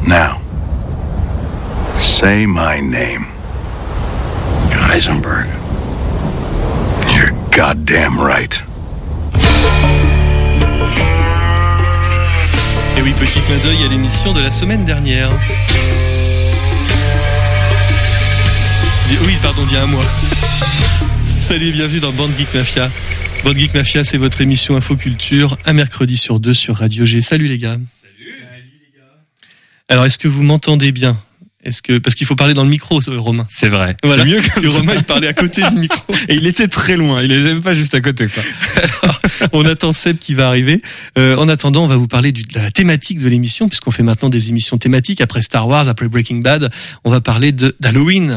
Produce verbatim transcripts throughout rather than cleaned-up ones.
Now, say my name. Heisenberg. You're goddamn right. Et oui, petit clin d'œil à l'émission de la semaine dernière. Oui, pardon, d'il y a un mois. Salut et bienvenue dans Bande Geek Mafia. Bande Geek Mafia, c'est votre émission Infoculture, un mercredi sur deux sur Radio G. Salut les gars. Salut. Salut les gars. Alors, est-ce que vous m'entendez bien ? Est-ce que parce qu'il faut parler dans le micro, Romain. C'est vrai. Voilà. C'est mieux que Romain, il parlait à côté du micro et il était très loin. Il les aime pas juste à côté, quoi. Alors, on attend Seb qui va arriver. Euh, en attendant, on va vous parler du, de la thématique de l'émission, puisqu'on fait maintenant des émissions thématiques. Après Star Wars, après Breaking Bad, on va parler de d'Halloween.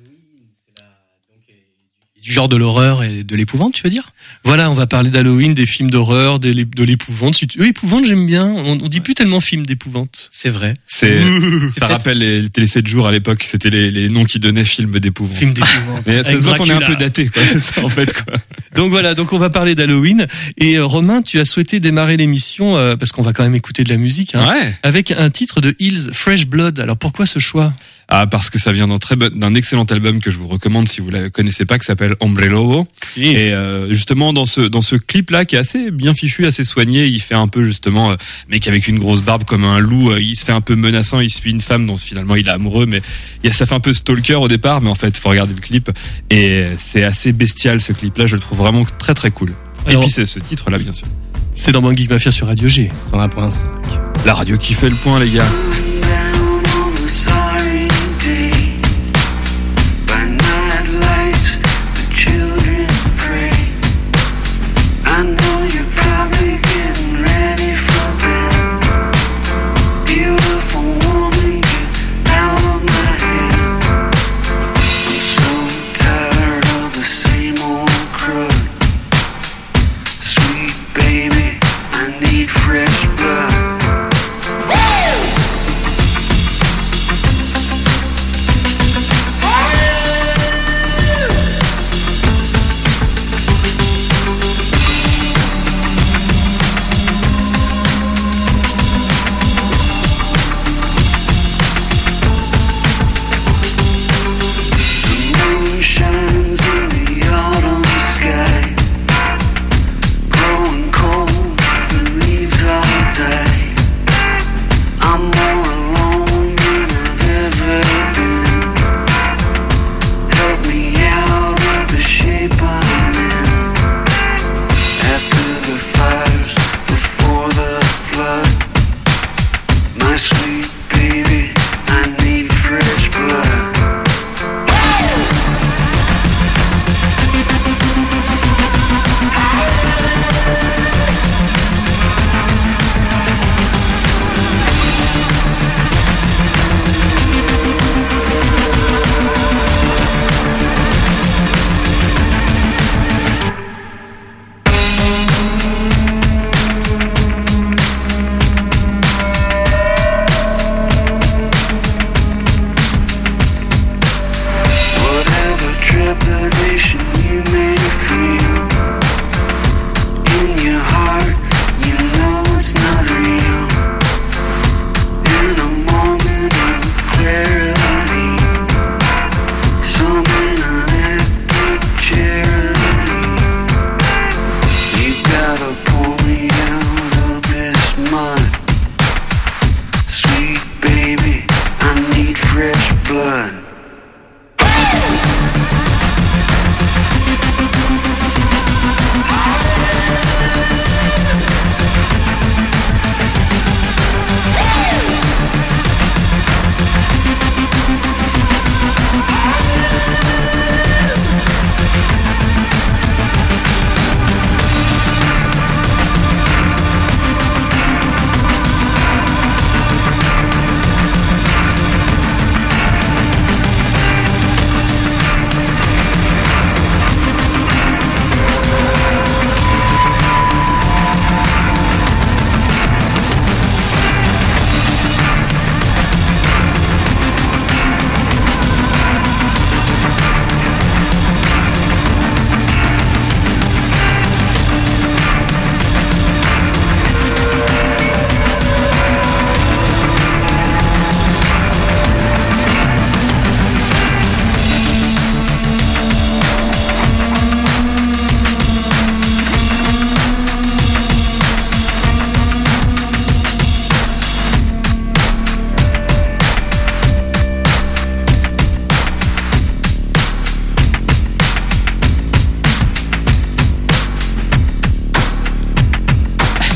Du genre de l'horreur et de l'épouvante, tu veux dire ? Voilà, on va parler d'Halloween, des films d'horreur, de l'épouvante. Oui, épouvante, j'aime bien. On, on dit plus tellement film d'épouvante. C'est vrai. C'est, c'est ça peut-être... rappelle les, les télé sept jours à l'époque. C'était les, les noms qui donnaient film d'épouvante. Film d'épouvante. Mais ça se voit qu'on est un peu daté, quoi. C'est ça, en fait, quoi. Donc voilà, donc on va parler d'Halloween. Et euh, Romain, tu as souhaité démarrer l'émission, euh, parce qu'on va quand même écouter de la musique, hein, ouais. avec un titre de Hills, Fresh Blood. Alors pourquoi ce choix ? Ah, parce que ça vient d'un très bon, d'un excellent album que je vous recommande si vous la connaissez pas, qui s'appelle Hombre Lobo. Oui. Et euh, justement dans ce dans ce clip là qui est assez bien fichu, assez soigné, il fait un peu justement euh, mec avec une grosse barbe comme un loup, euh, il se fait un peu menaçant, il suit une femme dont finalement il est amoureux, mais il y a, ça fait un peu stalker au départ, mais en fait faut regarder le clip et c'est assez bestial ce clip là, je le trouve vraiment très très cool. Alors, et puis c'est ce titre là bien sûr. C'est dans Bande Geek Mafia sur Radio G. cent un point cinq. La radio qui fait le point les gars. Fresh blood.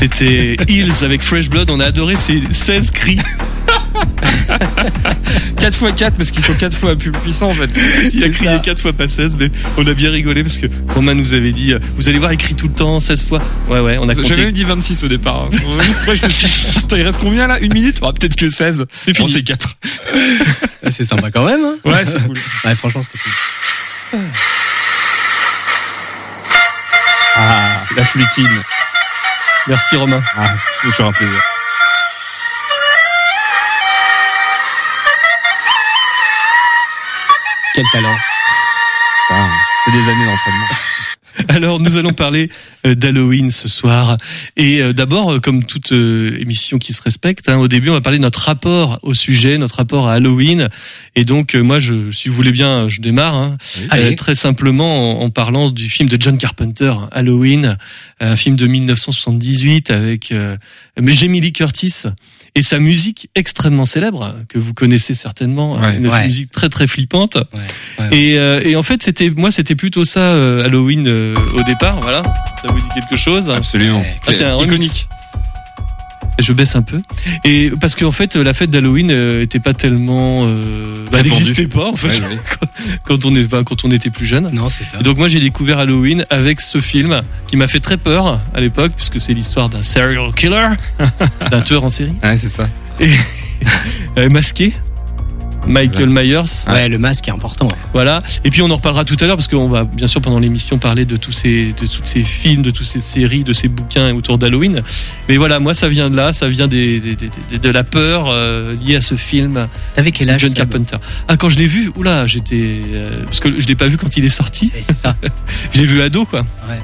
C'était Hills avec Fresh Blood. On a adoré ces seize cris. quatre fois quatre parce qu'ils sont quatre fois plus puissants en fait. Il a crié quatre fois pas seize, mais on a bien rigolé parce que Romain nous avait dit, vous allez voir, il crie tout le temps, seize fois. Ouais, ouais, on a compté. J'avais même dit vingt-six au départ. Après, je me suis dit, attends, il reste combien là? Une minute? Oh, peut-être que seize. C'est fini. Bon, c'est quatre. C'est sympa quand même, hein. Ouais, c'est cool. Ouais, franchement, c'était cool. Ah, la flutine. Merci Romain. Ah, c'est toujours un plaisir. Quel talent. Ah, c'est des années d'entraînement. Alors, nous allons parler d'Halloween ce soir. Et euh, d'abord, comme toute euh, émission qui se respecte, hein, au début, on va parler de notre rapport au sujet, notre rapport à Halloween. Et donc, euh, moi, je, si vous voulez bien, je démarre. Hein, oui. euh, très simplement en, en parlant du film de John Carpenter, Halloween, un film de dix-neuf cent soixante-dix-huit avec euh, Jamie Lee Curtis. Et sa musique extrêmement célèbre, que vous connaissez certainement, ouais, une ouais. musique très très flippante. Ouais, ouais, ouais. Et, euh, et en fait, c'était moi, c'était plutôt ça euh, Halloween euh, au départ. Voilà, ça vous dit quelque chose? Absolument. Ouais. Ah, c'est un remix. Iconique. Je baisse un peu. Et parce qu'en fait, la fête d'Halloween euh, était pas tellement, euh, bah, Répandue. n'existait pas en fait Ouais, ouais. quand, quand on est, enfin, quand on était plus jeune. Non, c'est ça. Et donc moi, j'ai découvert Halloween avec ce film qui m'a fait très peur à l'époque, puisque c'est l'histoire d'un serial killer, d'un tueur en série, Ouais, c'est ça. euh, masqué. Michael Myers. Ouais, le masque est important. Voilà. Et puis on en reparlera tout à l'heure parce qu'on va bien sûr pendant l'émission parler de tous ces, de tous ces films, de toutes ces séries, de ces bouquins autour d'Halloween. Mais voilà, moi ça vient de là, ça vient des, des, des, des de la peur euh, liée à ce film. T'avais quel âge, John Seb? Carpenter. Ah, quand je l'ai vu, oula, j'étais euh, parce que je l'ai pas vu quand il est sorti. Et c'est ça. Je l'ai vu ado quoi. Ouais.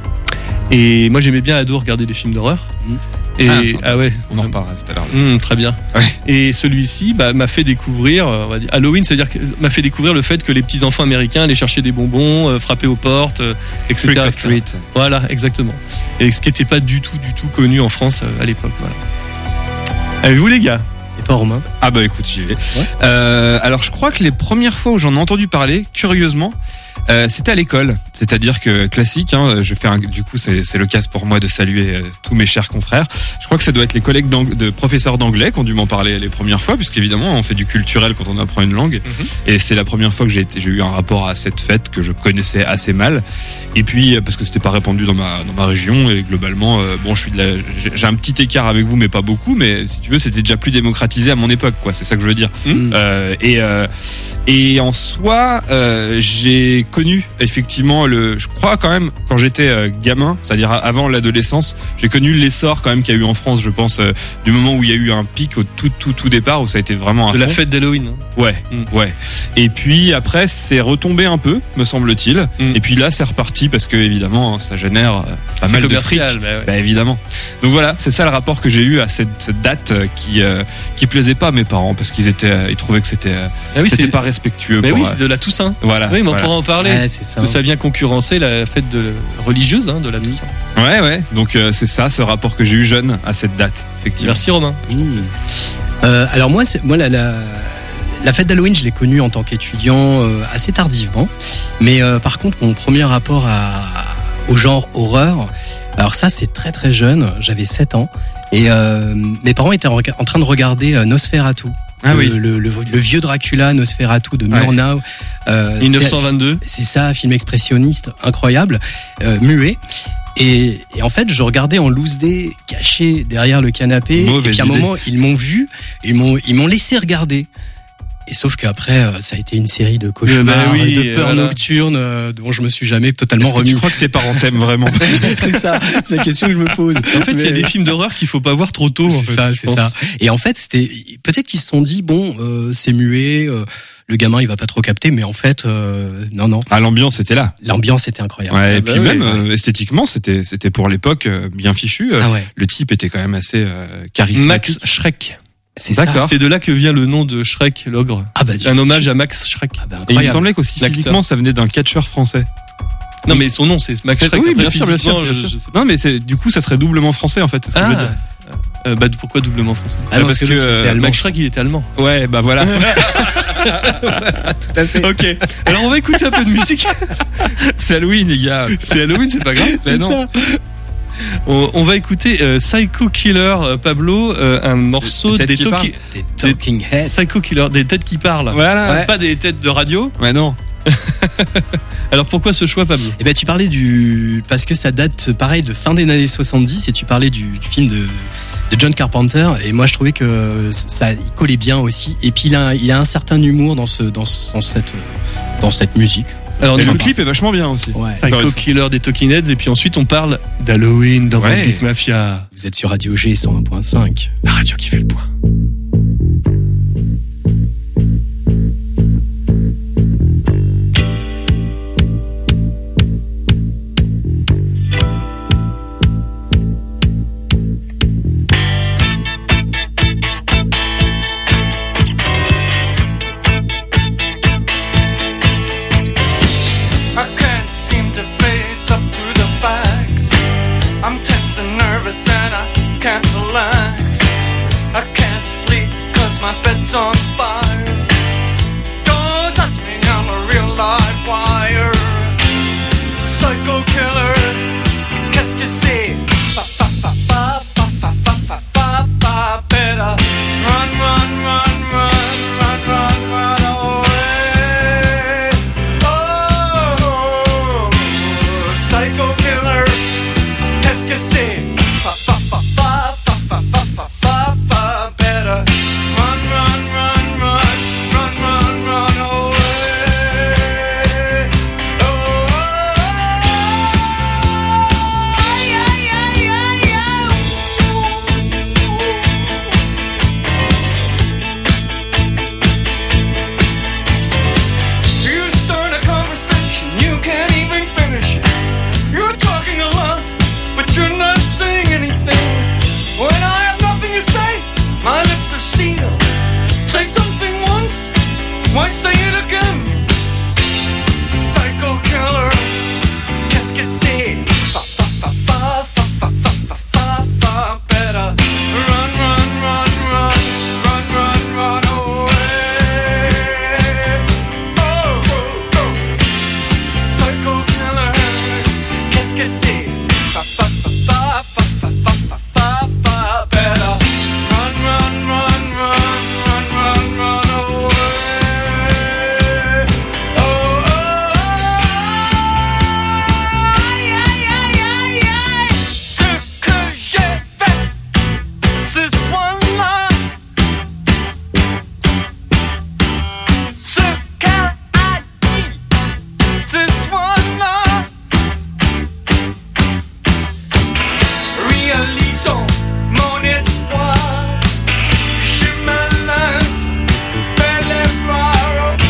Et moi j'aimais bien ado regarder des films d'horreur. Mmh. Et Ah, ah, ouais, On en reparlera tout à l'heure. Mmh, très bien. Ouais. Et celui-ci bah, m'a fait découvrir, euh, on va dire, Halloween, c'est-à-dire que m'a fait découvrir le fait que les petits enfants américains allaient chercher des bonbons, euh, frapper aux portes, euh, et cetera, Trick or et cetera. treat. Voilà, exactement. Et ce qui n'était pas du tout, du tout connu en France euh, à l'époque. Voilà. Avez-vous les gars? Et toi, Romain? Ah bah écoute, j'y vais. Euh, alors je crois que les premières fois où j'en ai entendu parler, curieusement, euh, c'était à l'école. C'est-à-dire que classique, hein, je fais un, du coup c'est, c'est l'occasion pour moi de saluer euh, tous mes chers confrères. Je crois que ça doit être les collègues de professeurs d'anglais qui ont dû m'en parler les premières fois, puisqu'évidemment on fait du culturel quand on apprend une langue. Mm-hmm. Et c'est la première fois que j'ai, été, j'ai eu un rapport à cette fête que je connaissais assez mal. Et puis parce que c'était pas répandu dans ma dans ma région et globalement, euh, bon je suis de la, j'ai, j'ai un petit écart avec vous mais pas beaucoup. Mais si tu veux c'était déjà plus démocratisé à mon époque quoi. C'est ça que je veux dire. Mmh. Euh, et euh, et en soi, euh, j'ai connu effectivement le. Je crois quand même quand j'étais euh, gamin, c'est-à-dire avant l'adolescence, j'ai connu l'essor quand même qu'il y a eu en France, je pense, euh, du moment où il y a eu un pic au tout tout tout départ où ça a été vraiment un De la fond. fête d'Halloween. hein. Ouais, Mm. ouais. Et puis après, c'est retombé un peu, me semble-t-il. Mm. Et puis là, c'est reparti parce que évidemment, ça génère euh, pas C'est mal de fric. commercial, bah ouais. Bah évidemment. Donc voilà, c'est ça le rapport que j'ai eu à cette, cette date euh, qui euh, qui plaisait pas à mes parents parce qu'ils étaient, euh, ils trouvaient que c'était, euh, Ah oui, c'était c'est pas respectueux. mais pour, oui, euh, c'est de la Toussaint. voilà. Oui, mais on voilà. pourra en parler. Ouais, c'est ça. Parce que ça vient concurrencer la fête de religieuse hein, de la Toussaint. Ouais, ouais. Donc euh, c'est ça, ce rapport que j'ai eu jeune à cette date, effectivement. Merci Romain. Mmh. Euh, alors moi, c'est, moi la, la, la fête d'Halloween, je l'ai connue en tant qu'étudiant euh, assez tardivement. Mais euh, par contre, mon premier rapport à, au genre horreur, alors ça, c'est très très jeune. J'avais sept ans et euh, mes parents étaient en, en train de regarder euh, Nosferatu. Ah le, oui. le, le, le vieux Dracula Nosferatu de Ouais. Murnau. Euh, dix-neuf cent vingt-deux. C'est ça, film expressionniste incroyable, euh, muet. Et, et en fait, je regardais en loose day, caché derrière le canapé. Mauvaise et puis à un idée. moment, ils m'ont vu, ils m'ont, ils m'ont laissé regarder. Et sauf qu'après, euh, ça a été une série de cauchemars, bah oui, de peurs voilà. nocturnes, euh, dont je me suis jamais totalement Est-ce que remis. tu crois que tes parents t'aiment vraiment? C'est ça, c'est la question que je me pose. En fait, il y a Mais- des films d'horreur qu'il faut pas voir trop tôt. en C'est fait, ça, je c'est pense. ça. Et en fait, c'était peut-être qu'ils se sont dit bon, euh, c'est muet, euh, le gamin il va pas trop capter, mais en fait, euh, non, non, Ah, l'ambiance était là. l'ambiance était incroyable. Ouais, et bah puis oui, même ouais. euh, esthétiquement, c'était c'était pour l'époque euh, bien fichu. Euh, Ah ouais, Le type était quand même assez euh, charismatique. Max Schreck. c'est D'accord. ça. C'est de là que vient le nom de Shrek, l'ogre. Ah bah, C'est un hommage à Max Schreck. Ah bah, Et il me incroyable. semblait qu'aussi L'acteur. physiquement, ça venait d'un catcheur français. Non, mais son nom, c'est Max C'est- Schreck. oui, Après, bien sûr, bien sûr, physiquement, bien je- sûr. je sais pas. Non, mais c'est du coup, ça serait doublement français en fait. C'est ce que je veux Ah, dire. euh, bah, pourquoi doublement français? Ah non, parce parce que, que l'autre, euh, c'était allemand. Max Schreck, il était allemand. Ouais, bah voilà. Tout à fait. Ok. Alors, on va écouter un peu de musique. C'est Halloween, les gars. C'est Halloween, c'est pas grave. Mais C'est non. ça. On, on va écouter euh, Psycho Killer, euh, Pablo, euh, un morceau Des des, têtes qui talki- Des Talking Heads. Psycho Killer, des têtes qui parlent. Voilà. Ouais. Pas des têtes de radio. Ouais, non. Alors pourquoi ce choix, Pablo? Eh ben, tu parlais du, parce que ça date, pareil, de fin des années soixante-dix, et tu parlais du, du film de, de John Carpenter, et moi je trouvais que ça, il collait bien aussi, et puis il a, il a un certain humour dans ce, dans, ce- dans cette, dans cette musique. Alors, Et le nous, clip est vachement bien aussi. Ouais. Psycho Killer des Talking Heads, et puis ensuite on parle d'Halloween dans Ouais. Van Geek Mafia, Vous êtes sur Radio G cent un point cinq. la radio qui fait le point. I can't seem to face up to the facts. I'm tense and nervous and I can't relax. I can't sleep cause my bed's on fire. Don't touch me, I'm a real live wire. Psycho killer, qu'est-ce que c'est? Fa fa fa fa fa fa fa fa fa fa. Better run, run, run, run, run, run, run away. Oh, psycho killer, qu'est-ce que c'est? Fa fa fa fa fa fa fa fa fa fa. Better run, run, run, run, run, run, run away. Oh, yeah, yeah, yeah, yeah. You start a conversation, you can't even finish it. You're talking a lot, but you're not saying anything. When I have nothing to say, my lips are sealed. Say something once, why say it again? Psycho killer, qu'est-ce que c'est? Fa fa fa fa fa fa fa fa fa fa. Better run, run, run, run, run, run, run away. Oh, oh, oh. Psycho killer, qu'est-ce que c'est? Fa fa fa fa fa fa fa fa fa fa. Better run, run, run, run, run, run, run away. Oh, oh, oh. Yeah, yeah, yeah, yeah. Ce que j'ai fait ce soir-là, ce qu'elle a dit ce soir-là, réalisons mon espoir. Je me lance vers les bras, ok.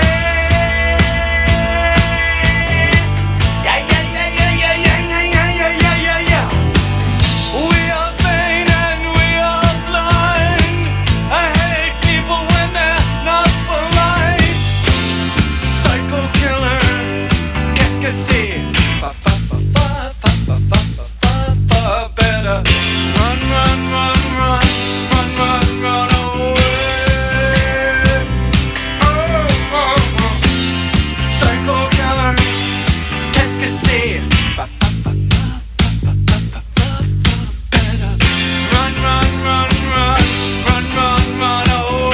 Yeah, yeah, yeah, yeah, yeah, yeah, yeah, yeah, yeah, yeah, yeah. We are vain and we are blind. I hate people when they're not polite. Psycho killer, qu'est-ce que c'est? Fa fa fa fa fa fa fa fa fa fa. Better run, run, run, run, run, run, run away. Oh, oh, oh. Psycho killer, qu'est-ce que c'est? Fa fa fa fa fa fa fa fa. Better run, run, run, run, run, run, run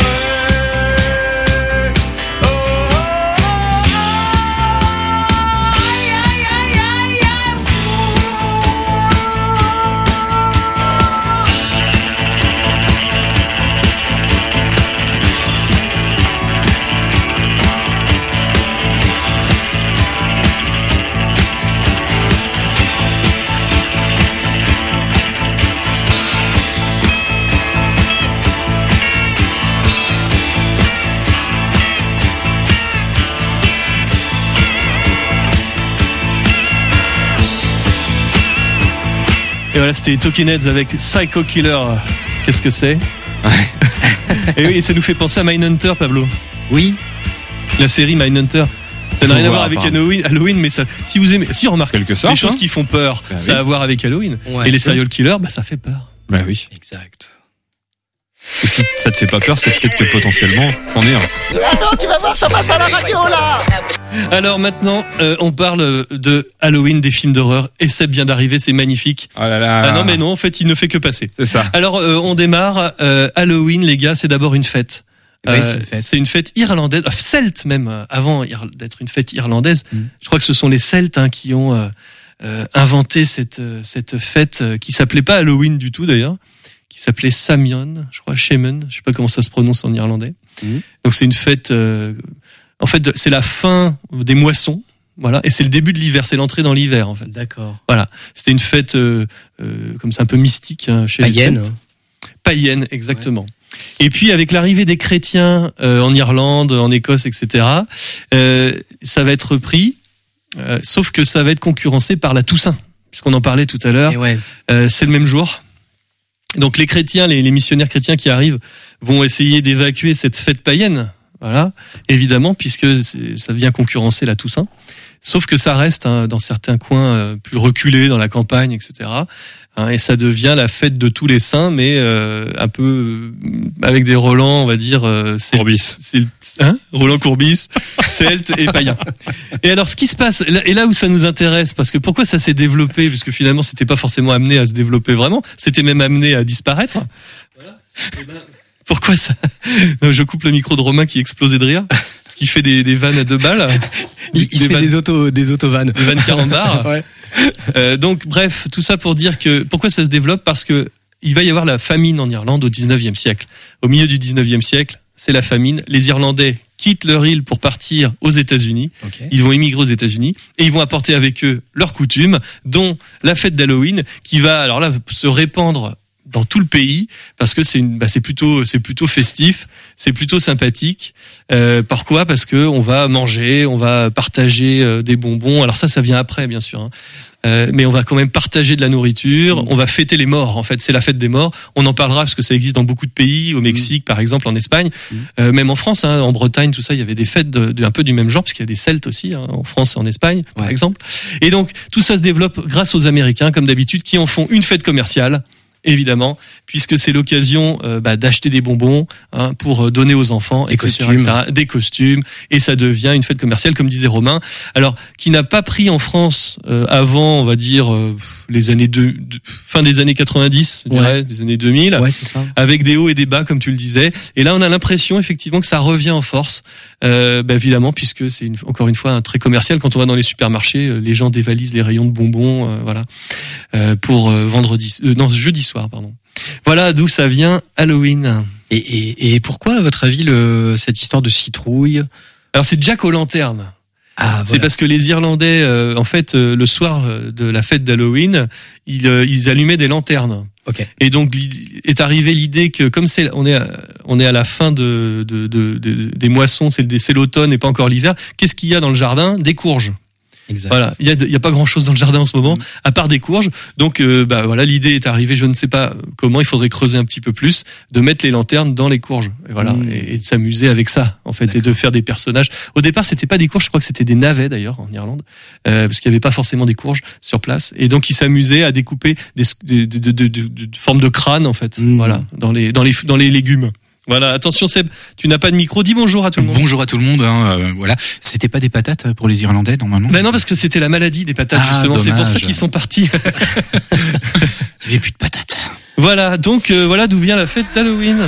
away. Oh, oh, oh. Yeah, yeah, yeah, yeah. Et voilà, c'était Talking Heads avec Psycho Killer. Qu'est-ce que c'est? Et oui, ça nous fait penser à Mindhunter, Pablo. Oui. La série Mindhunter. Ça n'a Faut rien à voir, voir avec apparemment. Halloween, Halloween, mais ça, si vous aimez, si remarquez, Quelque sorte, les choses hein. qui font peur, Bah ça oui. a à voir avec Halloween. Ouais. Et les serial killers, bah, ça fait peur. Bah oui. Exact. Ou si ça te fait pas peur, c'est peut-être que potentiellement t'en es un. Attends, tu vas voir, ça passe à la radio là. Alors maintenant, euh, on parle de Halloween, des films d'horreur, et c'est bien d'arriver, c'est magnifique. Oh là là. Ah non mais non, en fait, il ne fait que passer. C'est ça. Alors euh, on démarre. Euh, Halloween, les gars, c'est d'abord une fête. Oui, Euh, c'est une fête. c'est une fête irlandaise, euh, celte même, euh, avant ir- d'être une fête irlandaise. Mm. Je crois que ce sont les Celtes hein, qui ont euh, euh, inventé cette euh, cette fête euh, qui s'appelait pas Halloween du tout d'ailleurs, qui s'appelait Samhain, je crois, Shaman, je sais pas comment ça se prononce en irlandais. Mm. Donc c'est une fête, euh, en fait, c'est la fin des moissons, voilà, et c'est le début de l'hiver, c'est l'entrée dans l'hiver en fait. D'accord. Voilà, c'était une fête euh, euh, comme ça un peu mystique hein, chez Païenne. les Celtes. Païenne, exactement. Et puis avec l'arrivée des chrétiens euh, en Irlande, en Écosse, et cetera, euh, ça va être repris, euh, sauf que ça va être concurrencé par la Toussaint, puisqu'on en parlait tout à l'heure. Et ouais. Euh, c'est le même jour. Donc les chrétiens, les, les missionnaires chrétiens qui arrivent vont essayer d'évacuer cette fête païenne, voilà, évidemment, puisque c'est- ça vient concurrencer la Toussaint. Sauf que ça reste hein, dans certains coins euh, plus reculés, dans la campagne, et cetera. Hein, et ça devient la fête de tous les saints, mais euh, un peu euh, avec des relents, on va dire. Euh, c'est- Courbis. c'est- hein Roland Courbis, celte et païen. Et alors, ce qui se passe, là- et là où ça nous intéresse, parce que pourquoi ça s'est développé, parce que finalement, c'était pas forcément amené à se développer vraiment, c'était même amené à disparaître. Voilà. Eh ben, pourquoi ça Non, je coupe le micro de Romain qui explosait de rire, parce qu'il fait des, des vannes à deux balles, Il, il se fait vannes- des autos, des autovannes. des vannes carambar. Ouais. Euh, donc, bref, tout ça pour dire que pourquoi ça se développe, parce que il va y avoir la famine en Irlande au dix-neuvième siècle. Au milieu du dix-neuvième siècle, c'est la famine. Les Irlandais quittent leur île pour partir aux États-Unis. Ok. Ils vont immigrer aux États-Unis et ils vont apporter avec eux leurs coutumes, dont la fête d'Halloween, qui va alors là se répandre dans tout le pays parce que c'est une, bah c'est plutôt, c'est plutôt festif, c'est plutôt sympathique. Euh, pourquoi ? Parce que on va manger, on va partager euh, des bonbons. Alors ça, ça vient après, bien sûr. Hein. Euh, mais on va quand même partager de la nourriture. On va fêter les morts. En fait, c'est la fête des morts. On en parlera parce que ça existe dans beaucoup de pays, au Mexique, par exemple, en Espagne, euh, même en France, hein, en Bretagne, tout ça. Il y avait des fêtes de, de un peu du même genre, parce qu'il y a des Celtes aussi hein, en France et en Espagne, par Ouais. exemple. Et donc tout ça se développe grâce aux Américains, comme d'habitude, qui en font une fête commerciale. Évidemment, puisque c'est l'occasion euh, bah, d'acheter des bonbons hein, pour euh, donner aux enfants, Des et cetera, costumes. et cetera, des costumes, et ça devient une fête commerciale, comme disait Romain. Alors, qui n'a pas pris en France euh, avant, on va dire euh, les années deux, de, fin des années quatre-vingt-dix, je Ouais. dirais, des années deux mille, Ouais, c'est ça. avec des hauts et des bas, comme tu le disais. Et là, on a l'impression effectivement que ça revient en force, euh, bah, évidemment, puisque c'est une, encore une fois un très commercial. Quand on va dans les supermarchés, euh, les gens dévalisent les rayons de bonbons, euh, voilà, euh, pour euh, vendredi, euh, non, jeudi soir, pardon. Voilà d'où ça vient Halloween. Et, et, et pourquoi, à votre avis, le, cette histoire de citrouille? Alors c'est Jack aux lanternes. Ah, C'est parce que les Irlandais, euh, en fait, euh, le soir euh, de la fête d'Halloween, ils, euh, ils allumaient des lanternes. Ok. Et donc l'id- est arrivée l'idée que comme c'est on est à, on est à la fin de, de, de, de- des moissons, c'est le- c'est l'automne et pas encore l'hiver. Qu'est-ce qu'il y a dans le jardin ? Des courges. Exact. Voilà, il y a il y a pas grand chose dans le jardin en ce moment à part des courges. Donc euh, bah voilà, l'idée est arrivée, je ne sais pas comment, il faudrait creuser un petit peu plus, de mettre les lanternes dans les courges. Et voilà, Mmh. et, et de s'amuser avec ça en fait, et de faire des personnages. Au départ, c'était pas des courges, je crois que c'était des navets d'ailleurs en Irlande, euh, parce qu'il y avait pas forcément des courges sur place. Et donc ils s'amusaient à découper des des de, de, de, de, de formes de crâne en fait, Mmh. voilà, dans les dans les dans les légumes. Voilà, attention Seb, tu n'as pas de micro, dis bonjour à tout le monde. Bonjour à tout le monde. Hein, euh, voilà, c'était pas des patates pour les Irlandais normalement. Ben non, parce que c'était la maladie des patates Ah, justement, c'est pour dommage. ça qu'ils sont partis. Il n'y avait plus de patates. Voilà, donc euh, voilà d'où vient la fête d'Halloween.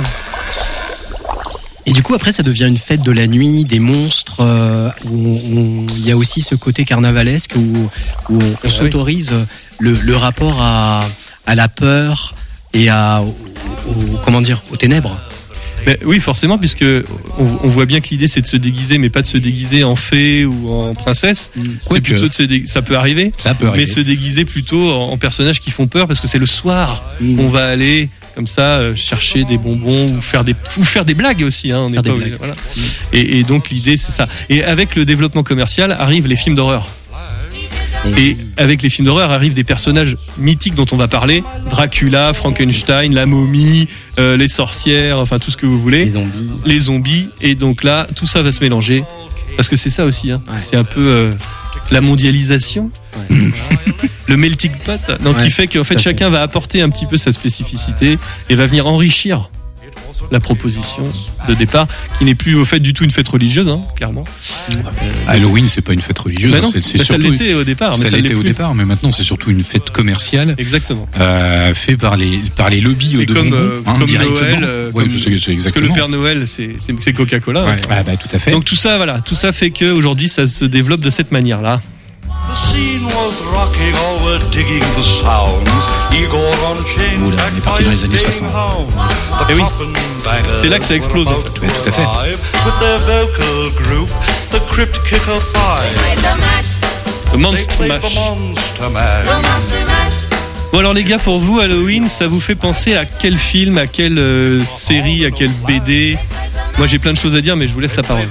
Et du coup, après, ça devient une fête de la nuit, des monstres, euh, où on- on- il y a aussi ce côté carnavalesque où, où on, on s'autorise le, le rapport à, à la peur et à, au, au- comment dire, aux ténèbres. Mais oui, forcément, puisque on, on voit bien que l'idée c'est de se déguiser, mais pas de se déguiser en fée ou en princesse. C'est Quoique. plutôt de se dé- ça peut arriver, Ça peut mais arriver. se déguiser plutôt en, en personnages qui font peur, parce que c'est le soir Mmh. qu'on va aller comme ça euh, chercher des bonbons ou faire des ou faire des blagues aussi. Hein, on n'est Faire des pas blagues. obligé- voilà. Et, et donc l'idée c'est ça. Et avec le développement commercial arrivent les films d'horreur. Et avec les films d'horreur arrivent des personnages mythiques dont on va parler. Dracula, Frankenstein, la momie, euh, les sorcières, enfin tout ce que vous voulez. Les zombies. Les zombies. Et donc là, tout ça va se mélanger. Parce que c'est ça aussi. Hein. Ouais. C'est un peu euh, la mondialisation. Ouais. Le melting pot. Donc Ouais, qui fait qu'en fait tout à fait. chacun va apporter un petit peu sa spécificité et va venir enrichir la proposition de départ, qui n'est plus au fait du tout une fête religieuse, hein, clairement. Halloween, c'est pas une fête religieuse. Bah non, c'est, c'est bah ça surtout- l'était au départ. Ça mais ça l'était l'est au plus. départ, mais maintenant c'est surtout une fête commerciale Exactement. euh, fait par les par les lobbies Et de comme, bonbons, euh, hein, comme directement. Noël, euh, Ouais, comme- c'est, c'est parce que le exactement. Père Noël, c'est, c'est, c'est Coca-Cola. hein. Ouais. Ah bah tout à fait. Donc tout ça, voilà, tout ça fait que aujourd'hui, ça se développe de cette manière-là. The scene was rocking, all were digging the sounds. Igor on chains, Oula, on est parti dans les années soixante. The Eh oui. coffin bangers C'est là que ça explose, en were fait. about Ouais, to tout à fait. arrive With their vocal group, the Crypt Kicker Five. Le They Monster played the Mash. Monster Mash. Bon alors les gars, pour vous, Halloween, ça vous fait penser à quel film, à quelle euh, série, à quelle B D? Moi j'ai plein de choses à dire, mais je vous laisse la parole.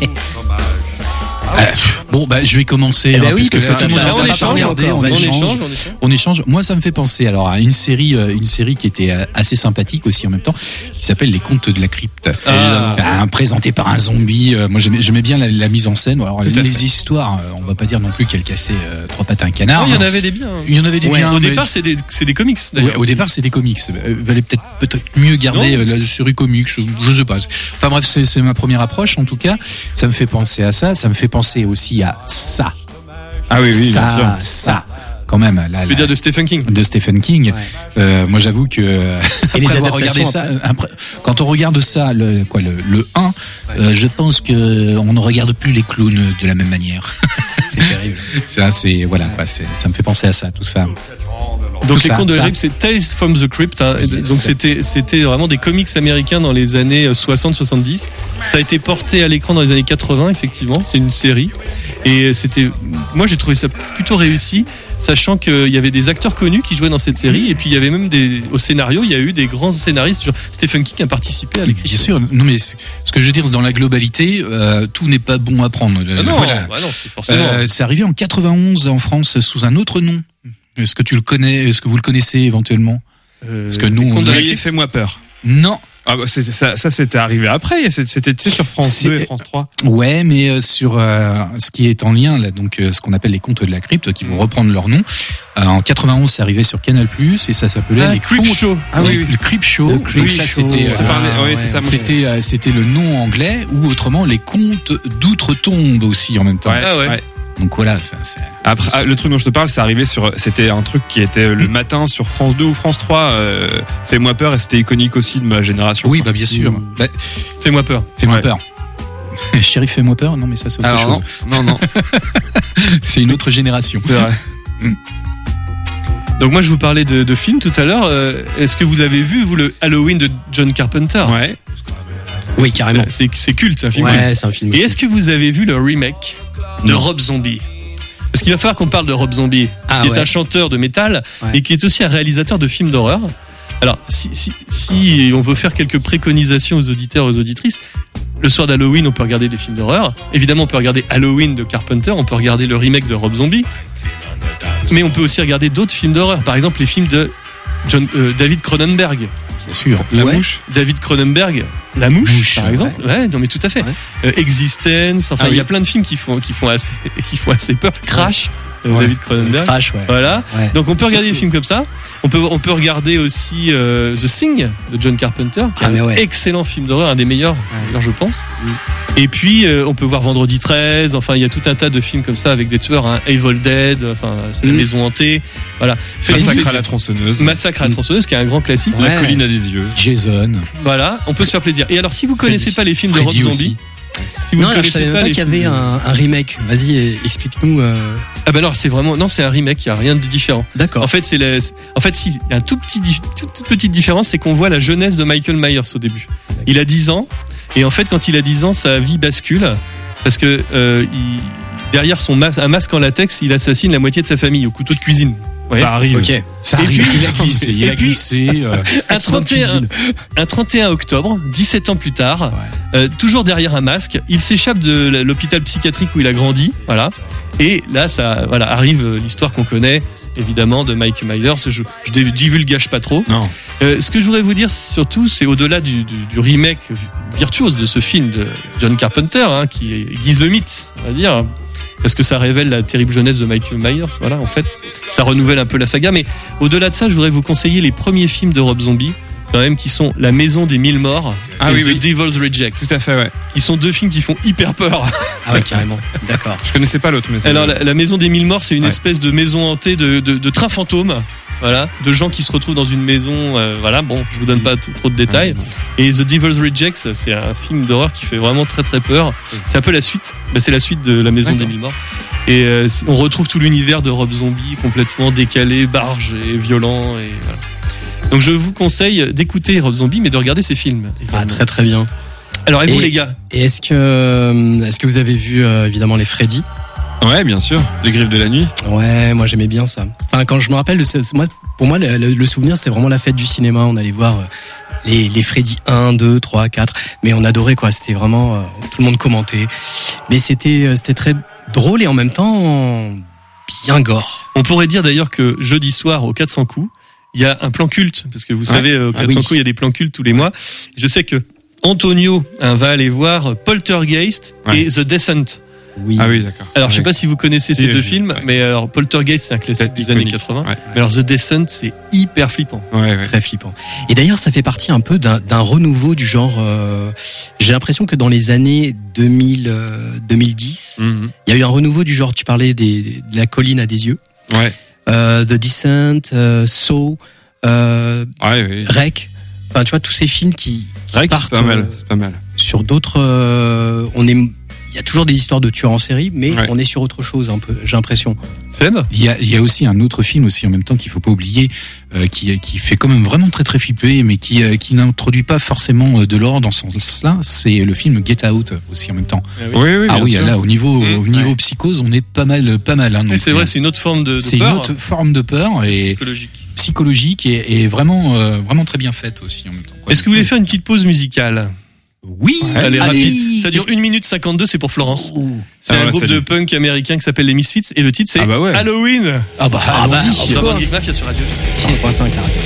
Euh, bon bah je vais commencer Eh ben hein, oui, puisque parce que tout le monde bah, est en on train de échange, regarder, encore, on, vas-y. On échange. échange, on échange. On échange. Moi, ça me fait penser alors à une série, euh, une série qui était euh, assez sympathique aussi en même temps, qui s'appelle Les Contes de la Crypte. Ah. Ben, présenté par un zombie. euh, moi, j'aimais, j'aimais bien la, la mise en scène. Alors à les fait. histoires, euh, on va pas dire non plus qu'elle cassait euh, trois pattes à un canard. Non, il y en hein. avait des biens. hein. Il y en avait des Ouais, biens. au mais- départ, c'est des, c'est des comics Ouais, d'ailleurs. au départ, c'est des comics. Euh, valait peut-être peut-être mieux garder Non. euh, la série comics. Je, je sais pas. Enfin bref, c'est, c'est ma première approche en tout cas. Ça me fait penser à ça. Ça me fait penser aussi à ça. Ah oui, oui, bien sûr. ça, ça, quand même. Là, Je veux là, dire de Stephen King. de Stephen King. Ouais. Euh, moi, j'avoue que Et les après avoir adaptations regardé ça, après. euh, après, quand on regarde ça, le quoi, le, le un, euh, je pense que on ne regarde plus les clowns de la même manière. C'est terrible. ça, c'est voilà, quoi, c'est, ça me fait penser à ça, tout ça. Donc Tout les ça, contes de la ça. Crypte, c'est Tales from the Crypt. hein. Et Yes. Donc c'était c'était vraiment des comics américains dans les années soixante soixante-dix. Ça a été porté à l'écran dans les années quatre-vingts, effectivement. C'est une série. Et c'était, moi j'ai trouvé ça plutôt réussi, sachant qu'il y avait des acteurs connus qui jouaient dans cette série. Et puis il y avait même des, au scénario, il y a eu des grands scénaristes. Genre Stephen King a participé à l'écriture. Bien sûr, non mais c'est- ce que je veux dire dans la globalité, euh, tout n'est pas bon à prendre. Ah non, Voilà. bah non, c'est forcément. Euh, c'est arrivé en quatre-vingt-onze en France sous un autre nom. Est-ce que tu le connais? Est-ce que vous le connaissez éventuellement? Euh, parce que nous, les on contes de la Voyez, Crypte. fais-moi peur. Non. Ah bah c'était ça, ça c'était arrivé après. C'était tu sais, sur France C'est- deux et France trois. Ouais, mais euh, sur euh, ce qui est en lien là, donc euh, ce qu'on appelle les contes de la crypte, qui vont reprendre leur nom. Euh, en quatre-vingt-onze, c'est arrivé sur Canal+, et ça s'appelait Ah, les Creep contes- Show. Ah oui, oui. le Creep Show. Le Donc Creep ça, Show. c'était, Je te euh, parlais- Ah, oui, ouais. c'est ça. moi, c'était, euh, c'était le nom anglais ou autrement les contes d'outre-tombe aussi en même temps. Ouais, Ah ouais. ouais. Donc voilà, ça, c'est. Après, ah, le truc dont je te parle, c'est arrivé sur, c'était un truc qui était le matin sur France deux ou France trois. Euh, Fais-moi peur, et c'était iconique aussi de ma génération. Oui, bah bien sûr. Mmh. Bah, Fais-moi peur. fais-moi Ouais. peur. Chéri, fais-moi peur. Non, mais ça c'est autre Alors chose. non, non, non, C'est une autre génération. c'est vrai. Donc moi je vous parlais de, de films tout à l'heure. Euh, Est-ce que vous avez vu vous le Halloween de John Carpenter? Ouais. Oui, carrément. C'est c'est culte, c'est un film. Ouais, c'est un film. Et est-ce que vous avez vu le remake de Non. Rob Zombie? Parce qu'il va falloir qu'on parle de Rob Zombie, Ah qui est ouais. un chanteur de métal Ouais. et qui est aussi un réalisateur de films d'horreur. Alors, si, si, si on veut faire quelques préconisations aux auditeurs et aux auditrices, le soir d'Halloween, on peut regarder des films d'horreur. Évidemment, on peut regarder Halloween de Carpenter, on peut regarder le remake de Rob Zombie. Mais on peut aussi regarder d'autres films d'horreur. Par exemple, les films de John, euh, David Cronenberg. Bien sûr. La Ouais. mouche. David Cronenberg, La Mouche, Mouche, par ouais. exemple. Ouais, non mais tout à fait. Ouais. Euh, Existence, enfin Ah il y a oui. plein de films qui font qui font assez qui font assez peur. Crash, euh, Ouais. David Cronenberg. Crash, ouais. Voilà. Ouais. Donc on peut regarder des films comme ça. On peut on peut regarder aussi euh, The Thing de John Carpenter, qui est Ah, mais un ouais. excellent film d'horreur, un des meilleurs, d'ailleurs, je pense. Et puis euh, on peut voir Vendredi treize. Enfin il y a tout un tas de films comme ça avec des tueurs, hein. Evil Dead. Enfin c'est la Mm. maison hantée. Voilà. Faites-vous Massacre à plaisir. la tronçonneuse. Massacre à la tronçonneuse, qui est un grand classique. Ouais. La colline à des yeux. Jason. Voilà, on peut se faire plaisir. Et alors, si vous connaissez Freddy. pas les films de Rob Freddy Zombie, aussi. si vous Non, ne alors, je connaissez savais même pas pas les qu'il y avait films, un, un remake. Vas-y, euh, explique-nous. euh, ah ben alors c'est vraiment non, c'est un remake. Il y a rien de différent. D'accord. En fait, c'est la... en fait si, il y a un tout petit, dif- toute, toute petite différence, c'est qu'on voit la jeunesse de Michael Myers au début. Il a dix ans, et en fait, quand il a dix ans, sa vie bascule parce que euh, il... derrière son masque, un masque en latex, il assassine la moitié de sa famille au couteau de cuisine. Ouais. Ça arrive. Ok. Ça Et arrive. puis- il a glissé. Il et a puis- glissé. euh, Un Accident de trente et un, cuisine. un trente et un octobre, dix-sept ans plus tard, euh, toujours derrière un masque, il s'échappe de la- l'hôpital psychiatrique où il a grandi, voilà. Et là, ça, voilà, arrive euh, l'histoire qu'on connaît, évidemment, de Mike Myers. Je, je dé- divulgage pas trop. Non. Euh, ce que je voudrais vous dire surtout, c'est au-delà du, du, du remake virtuose de ce film de John Carpenter, hein, qui aiguise le mythe, on va dire. Parce que ça révèle la terrible jeunesse de Michael Myers, voilà, en fait. Ça renouvelle un peu la saga. Mais au-delà de ça, je voudrais vous conseiller les premiers films de Rob Zombie, quand même, qui sont La Maison des Mille Morts Ah et oui, The oui. Devil's Rejects, Tout à fait, ouais. qui sont deux films qui font hyper peur. Ah ouais, carrément. D'accord. Je connaissais pas l'autre, mais c'est- Alors la, la Maison des Mille Morts, c'est une Ouais. espèce de maison hantée de, de, de train fantôme. Voilà, de gens qui se retrouvent dans une maison. euh, voilà, bon, je vous donne pas t- trop de détails. Et The Devil's Rejects, c'est un film d'horreur qui fait vraiment très très peur. C'est un peu la suite. Bah, c'est la suite de La Maison D'accord. des Mille Morts. Et euh, c'est- on retrouve tout l'univers de Rob Zombie complètement décalé, barge et violent. Et voilà. Donc je vous conseille d'écouter Rob Zombie, mais de regarder ses films. Ah, également. très très bien. Alors et vous Et- les gars? Et est-ce que, est-ce que vous avez vu euh, évidemment les Freddy? Ouais, bien sûr. Les Griffes de la Nuit. Ouais, moi j'aimais bien ça. Enfin, quand je me rappelle, c'est- c'est- moi, pour moi, le, le- le souvenir, c'était vraiment la fête du cinéma. On allait voir euh, les, les Freddy un, deux, trois, quatre. Mais on adorait, quoi. C'était vraiment, euh, tout le monde commentait. Mais c'était, euh, c'était très drôle et en même temps, bien gore. On pourrait dire d'ailleurs que jeudi soir au quatre cents coups, il y a un plan culte, parce que vous savez, euh, au Ah quatre cents oui. coups, il y a des plans cultes tous les mois. Je sais que Antonio hein, va aller voir Poltergeist Ouais. et The Descent. Oui. Ah oui, d'accord. Alors, je sais Ouais. pas si vous connaissez Si, ces deux je- films, ouais. mais alors Poltergeist, c'est un classique C'est des années iconique. quatre-vingts. Ouais. Mais alors The Descent, c'est hyper flippant. Ouais, ouais. Très flippant. Et d'ailleurs, ça fait partie un peu d'un, d'un renouveau du genre. euh, j'ai l'impression que dans les années deux mille, euh, deux mille dix, Mhm. il y a eu un renouveau du genre. Tu parlais des, de la colline à des yeux, Ouais. euh, The Descent, euh, Saw, euh, Ouais, ouais. Rec. Enfin, tu vois, tous ces films qui, qui Rex, partent c'est pas mal. euh, C'est pas mal. sur d'autres. euh, on est. Il y a toujours des histoires de tueurs en série, mais Ouais. on est sur autre chose un peu. J'ai l'impression. Seb? Il y a, il y a aussi un autre film aussi en même temps qu'il faut pas oublier, euh, qui, qui fait quand même vraiment très très flipper, mais qui, euh, qui n'introduit pas forcément euh, de l'horreur dans ce sens-là. C'est le film Get Out aussi en même temps. Oui, oui, Ah bien oui, sûr. là au niveau Mmh, au niveau psychose, on est pas mal pas mal. Hein, Mais donc, c'est vrai, c'est une autre forme de, de c'est une peur autre forme de peur et psychologique. psychologique et, et vraiment euh, vraiment très bien faite aussi en même temps. quoi. Est-ce que vous voulez faire une petite pause musicale? Oui, Allez, allez. rapide. Ça dure une minute cinquante-deux, c'est pour Florence. C'est Ah un voilà, groupe salut. de punk américain qui s'appelle les Misfits et le titre c'est Ah bah ouais. Halloween. Ah bah Ah bah, allons-y. of Sur course. Geek Mafia sur Radio G. cent un point cinq la radio.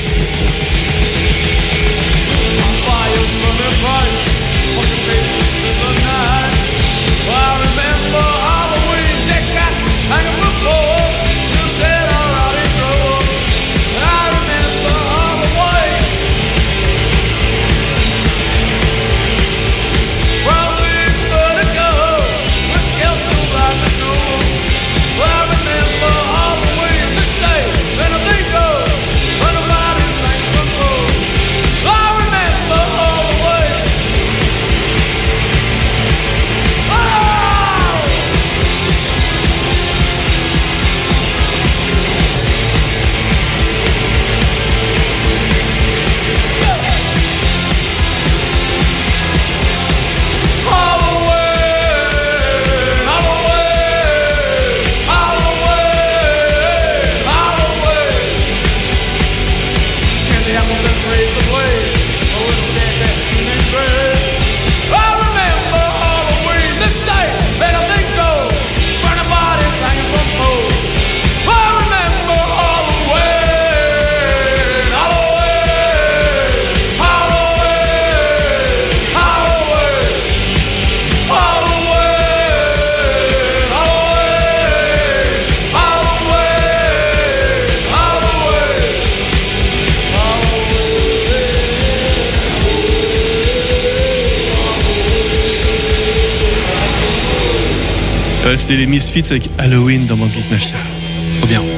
Euh, C'était les Misfits avec Halloween dans Geek Mafia. Trop bien.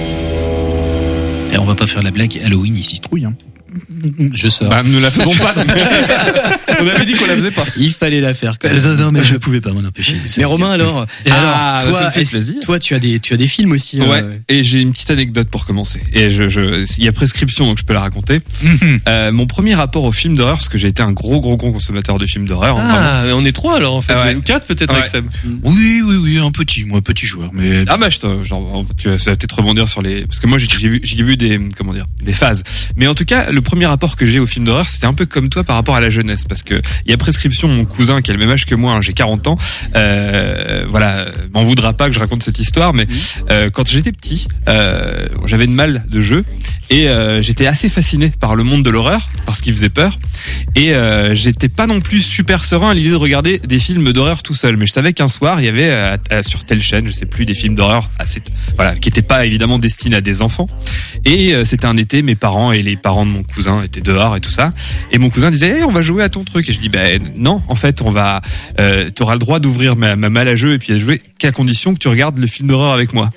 Et on va pas faire la blague Halloween ici se trouille. Hein. Je sors. Bah, ne la faisons pas. On avait dit qu'on la faisait pas. Il fallait la faire. quand même. Euh, non mais je pouvais pas m'en empêcher. vous Mais savez Romain, bien. alors, Et alors, Ah, bah, ça toi, me fait est-ce- plaisir. toi, tu as des, tu as des films aussi. Ouais. euh, Et j'ai une petite anecdote pour commencer. Et je, je, il y a prescription, donc je peux la raconter. Mhm. Euh, mon premier rapport au film d'horreur, parce que j'ai été un gros, gros, gros consommateur de films d'horreur. hein, vraiment. Ah, mais on est trois alors en fait. Ah ouais. Ou quatre peut-être Ouais. avec Seb. Oui oui oui un petit moi petit joueur mais Ah bah je te- genre tu vas ça va peut-être rebondir sur les parce que moi j'ai j'ai vu j'ai vu des comment dire des phases mais en tout cas le premier rapport que j'ai au film d'horreur c'était un peu comme toi par rapport à la jeunesse parce que il y a prescription mon cousin qui a le même âge que moi hein, j'ai quarante ans euh, voilà m'en voudra pas que je raconte cette histoire mais euh, quand j'étais petit euh, j'avais une malle de jeu et euh, j'étais assez fasciné par le monde de l'horreur parce qu'il faisait peur et euh, j'étais pas non plus super serein à l'idée de regarder des films d'horreur tout seul mais je savais qu'un soir il y avait euh, à- sur telle chaîne je sais plus des films d'horreur assez voilà qui étaient pas évidemment destinés à des enfants et euh, c'était un été mes parents et les parents de mon cousin était dehors et tout ça. Et mon cousin disait, hey, on va jouer à ton truc. Et je dis, ben non, en fait, on va, euh, t'auras le droit d'ouvrir ma, ma malle à jeu et puis à jouer qu'à condition que tu regardes le film d'horreur avec moi.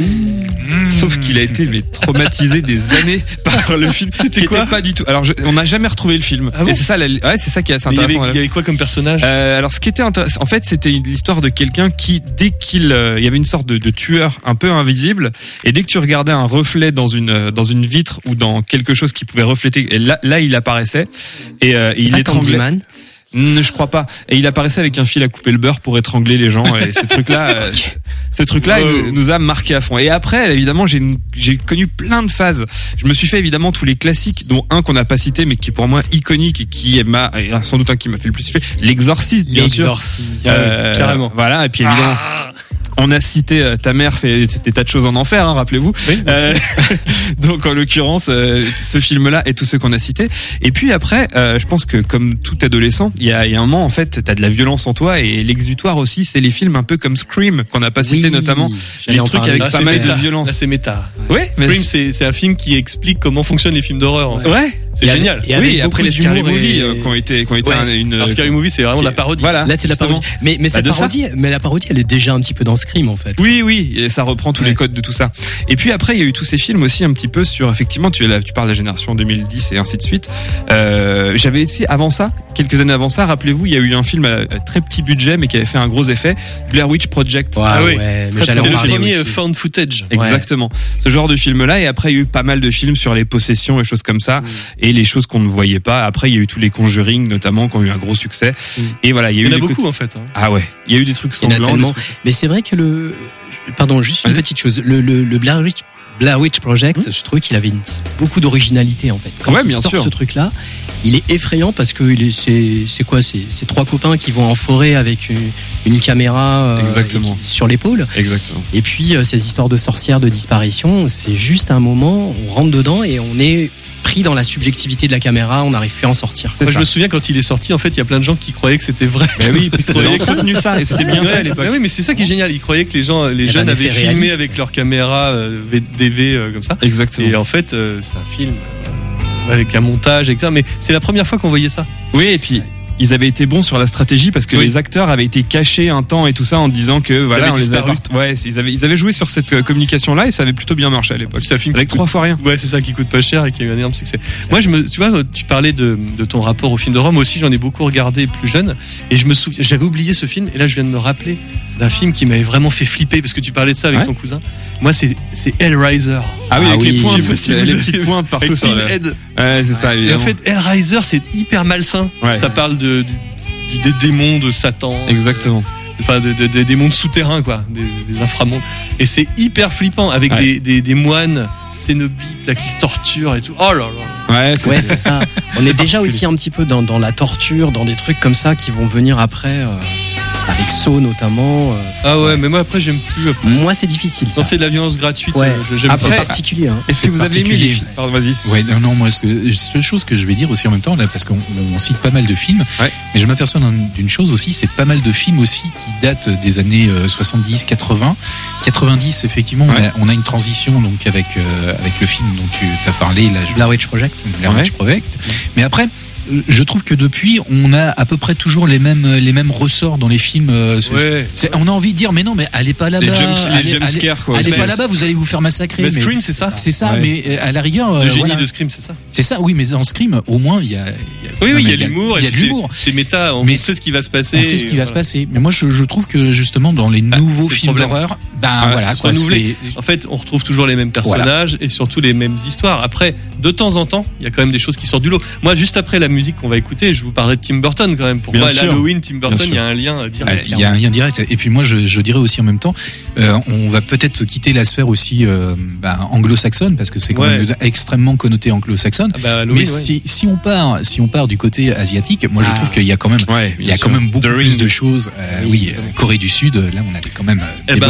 Mmh. Sauf qu'il a été mais traumatisé des années par le film. C'était quoi? Pas du tout. Alors, je, on n'a jamais retrouvé le film. Ah bon? Et c'est ça, la, ouais, c'est ça qui est assez Mais intéressant. Il y, avait, il y avait quoi comme personnage? Euh, alors, ce qui était intéressant, en fait, c'était l'histoire de quelqu'un qui, dès qu'il, euh, il y avait une sorte de, de tueur un peu invisible, et dès que tu regardais un reflet dans une dans une vitre ou dans quelque chose qui pouvait refléter, et là, là, il apparaissait et, euh, et il étranglait. Candyman. Je crois pas. Et il apparaissait avec un fil à couper le beurre pour étrangler les gens. Et ce truc-là, euh, ce truc-là, Oh. il nous, nous a marqué à fond. Et après, évidemment, j'ai j'ai connu plein de phases. Je me suis fait évidemment tous les classiques, dont un qu'on n'a pas cité, mais qui est pour moi iconique et qui est ma, et sans doute un qui m'a fait le plus flipper. L'Exorciste, bien sûr. L'exorciste. Euh, carrément. Voilà. Et puis évidemment. Ah. On a cité euh, ta mère fait des tas de choses en enfer, hein, rappelez-vous. Oui. Euh, donc en l'occurrence, euh, ce film-là et tous ceux qu'on a cités. Et puis après, euh, je pense que comme tout adolescent, il y a, il y a un moment en fait, t'as de la violence en toi et l'exutoire aussi, c'est les films un peu comme Scream qu'on n'a pas cité Oui, notamment. j'allais Les en trucs parler. avec Là, pas c'est mal méta. de violence. Là, c'est méta. Ouais, mais- Scream, c'est, c'est un film qui explique comment fonctionnent les films d'horreur. en fait. Ouais. C'est Et avec- génial. et avec Oui, après beaucoup les Scary d'humour Movie et- euh, qui ont été, qui ont été Ouais. un- une. Alors, Scary Movie, c'est vraiment de la qui- parodie. Voilà. Là, c'est la justement. parodie. Mais, mais Bah, cette de ça. parodie, mais la parodie, elle est déjà un petit peu dans Scream, en fait. Oui, oui, et ça reprend tous Ouais. les codes de tout ça. Et puis après, il y a eu tous ces films aussi un petit peu sur, effectivement, tu, es là, tu parles de la génération deux mille dix et ainsi de suite. Euh, j'avais essayé avant ça, quelques années avant ça, rappelez-vous, il y a eu un film à, à très petit budget mais qui avait fait un gros effet, Blair Witch Project. Ouais, Ah oui. ouais, mais Très, j'allais c'est en le parler premier aussi. found footage. Ouais. Exactement. Ce genre de film-là. Et après, il y a eu pas mal de films sur les possessions et choses comme ça. Mm. Et les choses qu'on ne voyait pas. Après, il y a eu tous les Conjuring, notamment, qui ont eu un gros succès. Mm. Et voilà, il y a Il eu y en a des beaucoup côtés- en fait. hein. Ah ouais. Il y a eu des trucs Il y en a sanglants. tellement. des trucs- Mais c'est vrai que le, pardon, juste une Vas-y. petite chose. Le, le, le Blair Witch, Blair Witch Project, Hmm. je trouvais qu'il avait une- beaucoup d'originalité, en fait. Quand Ouais, il bien sort sûr. ce truc-là, il est effrayant parce que il est, c'est, c'est quoi, c'est, c'est trois copains qui vont en forêt avec une, une caméra euh, Exactement. et qui- sur l'épaule. Exactement. Et puis, euh, ces histoires de sorcières, de disparition, c'est juste un moment, on rentre dedans et on est pris dans la subjectivité de la caméra, on n'arrive plus à en sortir. C'est Moi, ça. je me souviens quand il est sorti, en fait, il y a plein de gens qui croyaient que c'était vrai. Ben oui, parce Ils que croyaient j'avais soutenu ça et c'était bien Ouais, fait à l'époque. ouais, oui, mais c'est ça qui est génial. Ils croyaient que les gens, les Il y jeunes avait un avaient effet filmé réaliste. avec leur caméra euh, V- D V euh, comme ça. Exactement. Et en fait, euh, c'est un film euh, avec un montage, et cetera. Mais c'est la première fois qu'on voyait ça. Oui, et puis ils avaient été bons sur la stratégie parce que Oui. les acteurs avaient été cachés un temps et tout ça en disant que voilà, avaient on les avait disparu. part- ouais, ils avaient ils avaient joué sur cette euh, communication là et ça avait plutôt bien marché à l'époque. C'est un film Avec qui trois fois rien. Ouais, c'est ça qui coûte pas cher et qui a eu un énorme succès. Moi, je me, tu vois, tu parlais de, de ton rapport au film d'horreur. Moi aussi, j'en ai beaucoup regardé plus jeune. Et je me souviens, j'avais oublié ce film. Et là, je viens de me rappeler d'un film qui m'avait vraiment fait flipper parce que tu parlais de ça avec Ouais. ton cousin. Moi, c'est, c'est Hellraiser. Ah oui, Ah avec oui, les pointes, je sais pas si les vous petites avez- pointes partout Avec sur le... Pinhead. Ouais, c'est ça Et en évidemment. fait, Hellraiser, c'est hyper malsain. Ouais. Ça parle de, du, du- des démons de Satan. Exactement. Enfin, de, de- de- des mondes souterrains, quoi. Des, des inframondes. Et c'est hyper flippant avec Ouais. des, des, des moines cénobites, là, qui se torturent et tout. Oh là là. Ouais, c'est Ouais, c'est ça. On est déjà aussi un petit peu dans, dans la torture, dans des trucs comme ça qui vont venir après, euh, avec Saw notamment. euh. Ah ouais, mais moi après j'aime plus. Après. Moi, c'est difficile. Ça. Quand c'est de la violence gratuite, Ouais. euh, je- j'aime Après- C'est pas. particulier. Hein. Est-ce que C'est vous avez aimé les particulier. films Pardon, vas-y. Ouais, non, non, moi, ce que, seule chose que je vais dire aussi en même temps, là, parce qu'on on cite pas mal de films, Ouais. mais je m'aperçois d'un- d'une chose aussi, c'est pas mal de films aussi qui datent des années euh, soixante-dix, quatre-vingts. quatre-vingt-dix, effectivement, Ouais. on, a, on a une transition donc avec, euh, avec le film dont tu as parlé, là, je, Blair Witch Project. Blair Witch Project. Mais après, je trouve que depuis, on a à peu près toujours les mêmes, les mêmes ressorts dans les films. euh, c'est- Ouais. c'est- on a envie de dire, mais non, mais allez pas là-bas. Les jump, les allez, jump allez- scares, quoi. allez C'est- pas là-bas, vous allez vous faire massacrer. Mais mais- Scream, c'est ça. c'est ça, Ouais. mais euh, à la rigueur, euh, Le génie voilà. de Scream, c'est ça. C'est ça, oui, mais dans Scream, au moins, il y a. il y a- Oui, non, oui, il mais y a l'humour. Il y a et de puis l'humour. c'est- C'est méta. On Mais sait ce qui va se passer. On sait ce qui et va se voilà. passer. Mais moi, je, je trouve que justement, dans les Bah, nouveaux c'est le films problème. d'horreur, ben Ouais, voilà, se quoi. renouveler. C'est En fait, on retrouve toujours les mêmes personnages et surtout les mêmes histoires. Après, de temps en temps, il y a quand même des choses qui sortent du lot. Moi, juste après la musique qu'on va écouter, je vous parlerai de Tim Burton quand même. Pour Bien moi, sûr. l'Halloween, Tim Burton, sûr. il y a un lien euh, Ouais, direct. il y a un lien direct. Et puis moi, je, je dirais aussi en même temps, euh, on va peut-être quitter la sphère aussi euh, ben, anglo-saxonne parce que c'est quand Ouais. même extrêmement connoté anglo-saxonne. Ah bah, Halloween, Mais ouais. si, si on part, si on part du côté asiatique, moi je Ah. trouve qu'il y a quand même, Ouais, il y a quand même beaucoup The plus Ring. de choses. Euh, oui, euh, Corée du Sud, là on avait quand même euh, Eh des ben, bonnes choses. on va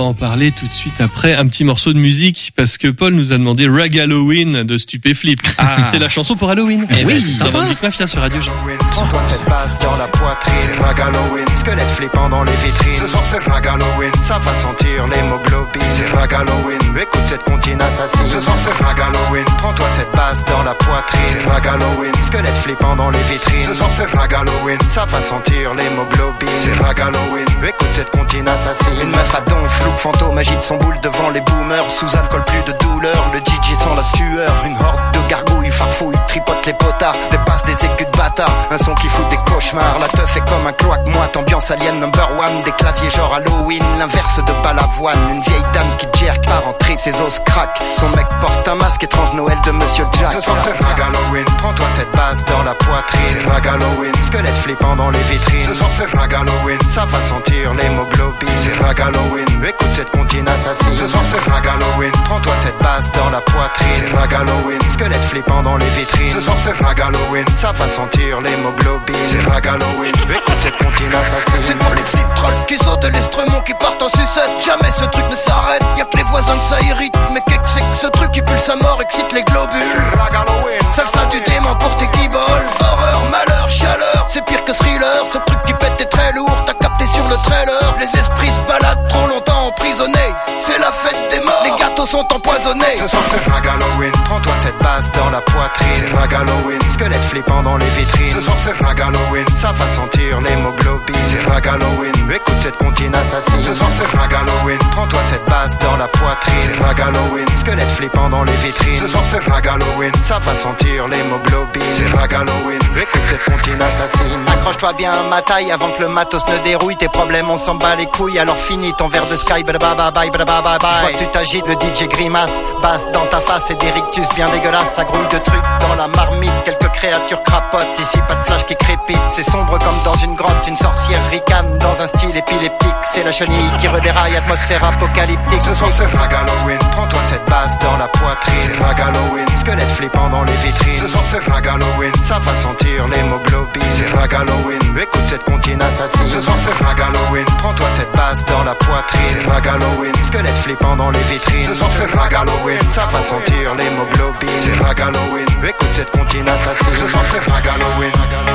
en parler tout de suite après un petit morceau de musique parce que Paul nous a demandé Rag Halloween de Stupéflip. Ah. C'est la chanson pour Halloween. Eh oui, c'est dans sympa. Big Mafia sur Radio G. Prends-toi cette basse dans la poitrine. C'est Rag Halloween. Squelette flippant dans les vitrines. Ce soir c'est Rag Halloween. Ça va sentir l'hémoglobine. C'est Rag Halloween. Écoute cette comptine assassine. Ce soir c'est Rag Halloween. Prends-toi cette basse dans la poitrine. C'est Rag Halloween. Squelette flippant dans les vitrines. Ce soir c'est Rag Halloween. Ça va sentir l'hémoglobine. C'est Rag Halloween. Écoute cette comptine assassine. Une meuf à donf, look fantôme, agite son boule devant les boomers. Sous alcool, plus de douleur. Le D J sent la sueur. Une horde de gargouilles, farfouille, tripote les potards. Dépasse des écus de bâtard. Un son qui fout des cauchemars. La teuf est comme un cloaque moite. Ambiance alien number one. Des claviers genre Halloween. L'inverse de balavoine. Une vieille dame qui jerk part en trip. Ses os craquent. Son mec porte un masque. Étrange Noël de Monsieur Jack. Ce soir c'est Rag Halloween. Prends-toi cette basse dans la poitrine. C'est Rag Halloween. Squelette flippant dans les vitrines. Ce soir c'est Rag Halloween. Ça va sentir l'hémoglobine. C'est Rag Halloween. Écoute cette comptine assassine. Ce soir c'est Rag Halloween. Prends-toi cette basse dans la poitrine. C'est Rag Halloween. Squelette flippant dans les vitrines. Ce soir c'est Rag Halloween. Ça va sentir l'hémoglobine. C'est Rag Halloween. Écoute cette comptine assassine. C'est pour les flics trolls qui sautent et les strumons qui partent en sucette. Jamais ce truc ne s'arrête. Y'a que les voisins que ça irrite. Mais qu'est-ce que c'est que ce truc qui pulse à mort, excite les globules. C'est Rag Halloween. Salsa du démon pour tes guiboles. Horreur, malheur, chaleur. C'est pire que thriller. Ce truc qui pète est très lourd. T'as capté sur le trailer. Les esprits se baladent trop longtemps emprisonnés. C'est la fête des morts. Les gâteaux sont empoisonnés. Ce soir c'est Rag Halloween. Prends-toi cette basse dans la poitrine. C'est Rag Halloween. Squelette flippant dans les vitrines. Ce soir c'est Rag Halloween. Ça va sentir l'hémoglobine. C'est Rag Halloween. Écoute cette comptine assassine. Ce soir c'est Rag Halloween. Prends-toi cette basse dans la poitrine. C'est Rag Halloween. Squelette flippant dans les vitrines. Ce soir c'est Rag Halloween. Ça va sentir l'hémoglobine. C'est Rag Halloween. Écoute cette comptine assassine. Accroche-toi bien à ma taille avant que le matos ne dérouille. Tes problèmes on s'en bat les couilles. Alors finis ton verre de sky. Bye bye bye bye bye bye. Je vois que tu t'agites. Le D J grimace. Basse dans ta face et des rictus bien dégueulasses. Ça grouille de trucs dans la marmite. Quelques créatures crapotent. Ici pas de flash qui crépite. C'est sombre comme dans une grotte. Une sorcière ricane dans un style épileptique. C'est la chenille qui redéraille. Atmosphère apocalyptique. Ce soir c'est Rag Halloween. Prends-toi cette basse dans la poitrine. C'est Rag Halloween. Squelette flippant dans les vitrines. Ce soir c'est Rag Halloween. Ça va sentir l'hémoglobine. C'est Rag Halloween. Écoute cette comptine assassine. Ce soir c'est Rag Halloween. Prends-toi cette basse dans la poitrine. C'est Rag Halloween. Squelette flippant dans les vitrines. Ce soir c'est Rag Halloween. Ça va sentir l'hémoglobine. C'est Rag Halloween. Écoute cette comptine assassine. Ce soir c'est Rag Halloween.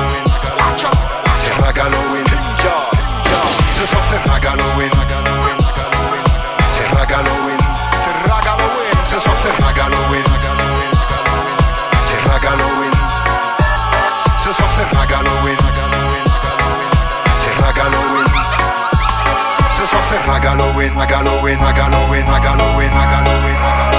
C'est Rag Halloween. Ce soir c'est Rag Halloween. C'est Rag Halloween. C'est Rag Halloween. Ce soir c'est Rag Halloween. C'est Rag Halloween. Ce soir c'est Rag Halloween. C'est Rag Halloween. Ce soir c'est Rag Halloween. Rag Halloween. Rag Halloween. Rag Halloween. Rag Halloween.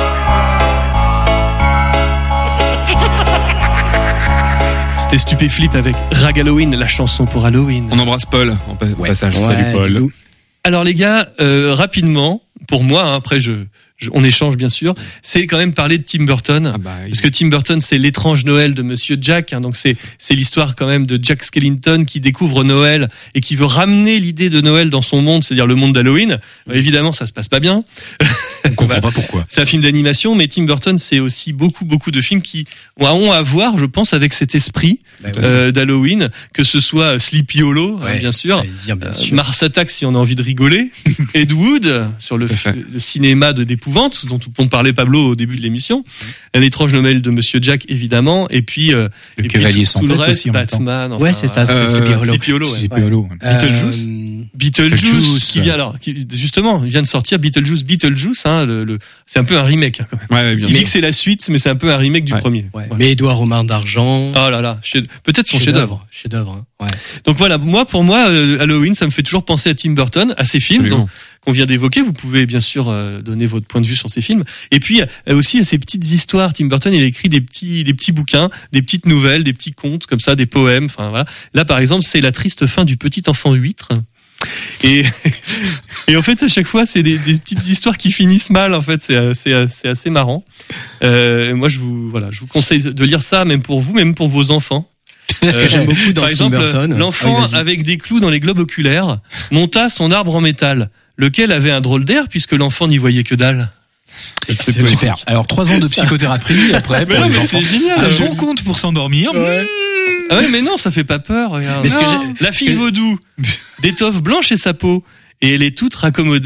C'était Stupéflip avec Rag Halloween, la chanson pour Halloween. On embrasse Paul en pa- Ouais. passage. Ouais, Salut Paul. bisous. Alors les gars, euh, rapidement, pour moi, hein, après je, je, on échange bien sûr, c'est quand même parler de Tim Burton. Ah bah, il- Parce que Tim Burton, c'est l'étrange Noël de Monsieur Jack. Hein, donc c'est c'est l'histoire quand même de Jack Skellington qui découvre Noël et qui veut ramener l'idée de Noël dans son monde, c'est-à-dire le monde d'Halloween. Euh, évidemment, ça se passe pas bien. On comprend pas pourquoi. C'est un film d'animation, mais Tim Burton, c'est aussi beaucoup beaucoup de films qui ont à voir, je pense, avec cet esprit Bah ouais. euh, d'Halloween, que ce soit Sleepy Hollow, hein, Ouais, bien sûr. j'allais dire, bien Euh, sûr. Mars Attack si on a envie de rigoler, Ed Wood sur le, Tout à fait. le cinéma de d'épouvante dont on parlait Pablo au début de l'émission, l'étrange Noël de Monsieur Jack évidemment, et puis euh, Le et puis Cavalier tout, sans tout le tête reste, aussi en même temps. Batman, Ouais, c'est ça, c'était Euh, Sleepy Hollow. Sleepy Hollow, ouais. C'est Hollow. Beetlejuice. Euh, Beetlejuice, Beetlejuice. qui vient alors, qui, justement, il vient de sortir Beetlejuice, Beetlejuice, hein, le, le, c'est un peu un remake hein, quand même. Ouais, ouais, bien Il sûr. dit que c'est la suite, mais c'est un peu un remake du Ouais. premier. ouais. Voilà. Mais Édouard Romain d'Argent. Oh là là, chef- peut-être son chef-d'œuvre. Chef-d'œuvre, hein. Ouais. Donc voilà, moi pour moi euh, Halloween, ça me fait toujours penser à Tim Burton, à ses films Absolument. donc, qu'on vient d'évoquer. Vous pouvez bien sûr euh, donner votre point de vue sur ces films. Et puis euh, aussi ces petites histoires. Tim Burton, il a écrit des petits des petits bouquins, des petites nouvelles, des petits contes comme ça, des poèmes. Enfin voilà. Là par exemple, c'est La triste fin du petit enfant huître. Et, et en fait, à chaque fois, c'est des, des petites histoires qui finissent mal. En fait, c'est assez, c'est assez marrant. Euh, moi, je vous, voilà, je vous conseille de lire ça, même pour vous, même pour vos enfants. Ce que Euh, j'aime beaucoup dans Par Tim exemple, Burton. l'enfant Ah oui, vas-y. avec des clous dans les globes oculaires monta son arbre en métal, lequel avait un drôle d'air puisque l'enfant n'y voyait que dalle. Excellent. Super. Alors trois ans de psychothérapie après pour Mais non, les mais enfants. c'est génial. Un bon compte pour s'endormir. Ouais. Ah ouais, mais non, ça fait pas peur. Regarde. Mais ce que Non. j'ai- La fille vaudou, d'étoffe blanche et sa peau, et elle est toute raccommodée.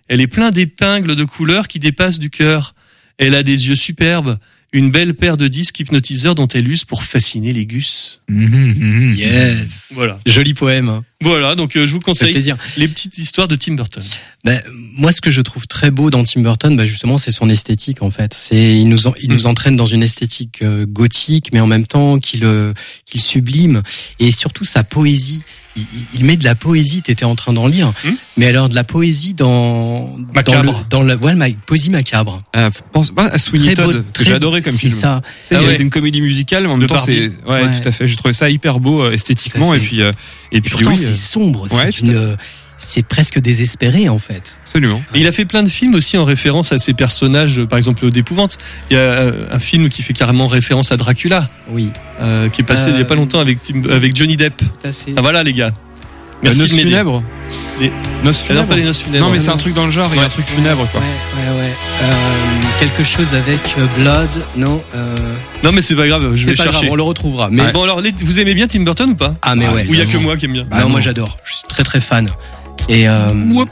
Elle est plein d'épingles de couleurs qui dépassent du cœur. Elle a des yeux superbes, une belle paire de disques hypnotiseurs dont elle use pour fasciner les gus. Mhm, mhm. Yes. Voilà. Joli poème. Hein. Voilà, donc euh, je vous Ça fait conseille plaisir. les petites histoires de Tim Burton. Ben, moi, ce que je trouve très beau dans Tim Burton, ben, justement, c'est son esthétique, en fait. C'est, il nous, en- il nous entraîne dans une esthétique euh, gothique, mais en même temps qu'il, euh, qu'il sublime. Et surtout, sa poésie. Il, il- il met de la poésie, t'étais en train d'en lire. Hmm. Mais alors, de la poésie dans, Macabre. dans le, dans la, voilà, ma, poésie macabre. Ah, pense pas à Sweeney Très beau, Todd, que très- j'ai adoré comme c'est film. ça. Tu sais, Ah il y a- ouais. C'est une comédie musicale, mais en même De temps, c'est, Barbie. ouais, Ouais. tout à fait. J'ai trouvé ça hyper beau euh, esthétiquement, Tout à et fait. puis, euh, et Et puis pourtant, oui, c'est euh, sombre. ouais, c'est tout à une, c'est presque désespéré, en fait. absolument. Et il a fait plein de films aussi en référence à ses personnages, euh, par exemple d'Épouvante. Il y a euh, un film qui fait carrément référence à Dracula, Oui. euh, qui est passé Euh, il y a pas longtemps avec, Tim- avec Johnny Depp. Tout à fait. Ah voilà les gars. Euh, Merci Noces de m'aider. funèbres. Les- Noces J'adore funèbres. pas les noces funèbres. Non, mais c'est un truc dans le genre, il y a un truc funèbre, quoi. Ouais, ouais, ouais. Euh, quelque chose avec euh, Blood, non euh, Non mais c'est pas grave, je C'est vais pas chercher. grave, on le retrouvera. Mais Mais bon alors, les- vous aimez bien Tim Burton ou pas? ah, mais ouais. Ou il y a que évidemment. moi qui aime bien? non, Bah non. moi j'adore. Je suis très très fan. Et euh, Whoop.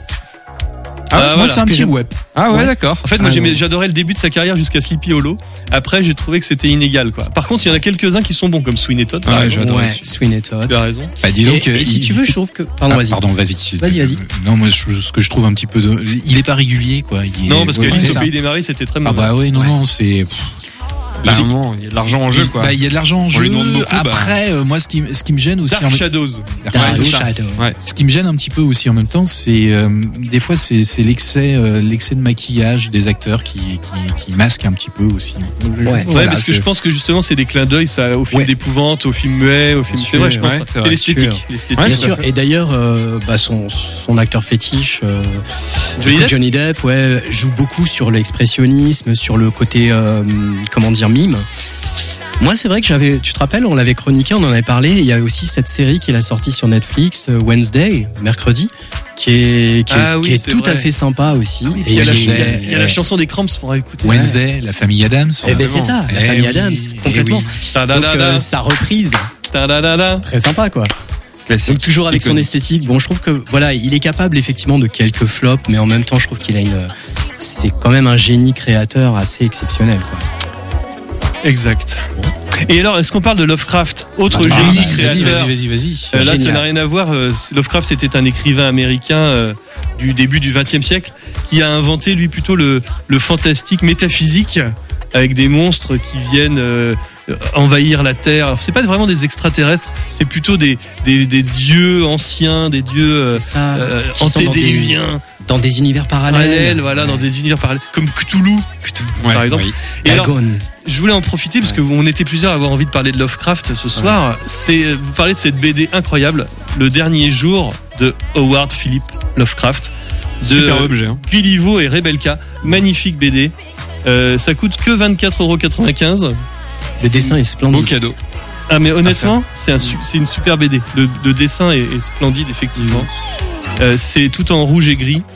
Ah, Moi, voilà. c'est un Ce que petit j'aime- web. Ah ouais, Ouais. d'accord. En fait, moi Ah, j'aimais- non. j'adorais le début de sa carrière jusqu'à Sleepy Hollow. Après, j'ai trouvé que c'était inégal, quoi. Par contre, il y en a quelques-uns qui sont bons, comme Sweeney Todd. par Ouais, exemple. j'adore. ouais, aussi. Sweeney Todd. Tu as raison. Bah, disons et, que et si il- tu veux, je trouve que. Pardon, Ah, vas-y. Pardon, vas-y. Vas-y, vas-y. Non, moi, je- ce que je trouve un petit peu, de... il est pas régulier, quoi. Il est- Non, parce que ouais, Alice c'est au ça. Pays des Maris, c'était très Ah mauvais. bah oui, non, Ouais. non, c'est. pff, Bah, à c'est- un moment, il y a de l'argent en jeu, quoi. Bah, il y a de l'argent en On jeu. lui demande beaucoup, bah. Après, euh, moi, ce qui, ce qui me gêne aussi. Dark en même- Shadows. Dark Dark Shadow. Shadow. Ouais. Ce qui me gêne un petit peu aussi en même temps, c'est euh, des fois c'est c'est l'excès euh, l'excès de maquillage des acteurs qui qui, qui masque un petit peu aussi. Ouais. Ouais, Voilà, parce que je pense que justement, c'est des clins d'œil, ça, au film Ouais. d'épouvante, au film muet, au film. Bien C'est vrai, je sûr, pense. ouais, ça. c'est C'est vrai, l'esthétique. sûr. L'esthétique. Ouais, Bien tout à sûr. fait. Et d'ailleurs, euh, bah, son, son acteur fétiche, euh, Johnny du coup, Depp Johnny Depp, ouais, joue beaucoup sur l'expressionnisme, sur le côté, euh, comment dire, mime. Moi, c'est vrai que j'avais, tu te rappelles, on l'avait chroniqué, on en avait parlé. Il y a aussi cette série qui est sortie sur Netflix, euh, Wednesday, mercredi, qui est, qui est, Ah oui, qui est c'est tout vrai. à fait sympa aussi. Et il y a, la, Et il y a- les- il y a la chanson des Cramps pour écouter. Wednesday, la famille Adams. Eh ben, c'est ça, la Eh famille oui, Adams, eh complètement. oui. Donc, Ta-da-da-da, euh, sa reprise, ta-da-da-da. très sympa, quoi. Classique. Donc toujours avec son Iconique. esthétique. Bon, je trouve que voilà, il est capable effectivement de quelques flops, mais en même temps, je trouve qu'il a une, c'est quand même un génie créateur assez exceptionnel, quoi. Exact. Et alors, est-ce qu'on parle de Lovecraft, autre Ah, génie bah, vas-y, créateur? vas-y, vas-y, vas-y. Euh, là, ça Génial. n'a rien à voir. euh, Lovecraft, c'était un écrivain américain euh, du début du vingtième siècle qui a inventé, lui, plutôt le, le fantastique métaphysique avec des monstres qui viennent euh, envahir la Terre. Alors, c'est pas vraiment des extraterrestres, c'est plutôt des, des, des dieux anciens, des dieux euh, C'est ça. euh, qui sont dans des- antédiluviens, Dans des univers parallèles. parallèles, voilà, dans des univers parallèles, comme Cthulhu, Ouais, par exemple. oui. Et alors, Dagon. je voulais en profiter parce que on était plusieurs à avoir envie de parler de Lovecraft ce soir. C'est vous parlez de cette B D incroyable, Le Dernier Jour de Howard Philip Lovecraft, de Super objet. Hein. Gulliver et Rebecca. Magnifique B D. Euh, ça coûte que vingt-quatre euros quatre-vingt-quinze. Le dessin est Beau splendide. cadeau. Ah mais honnêtement, c'est un su- c'est une super B D. Le, le dessin est, est splendide effectivement. Euh, c'est tout en rouge et gris.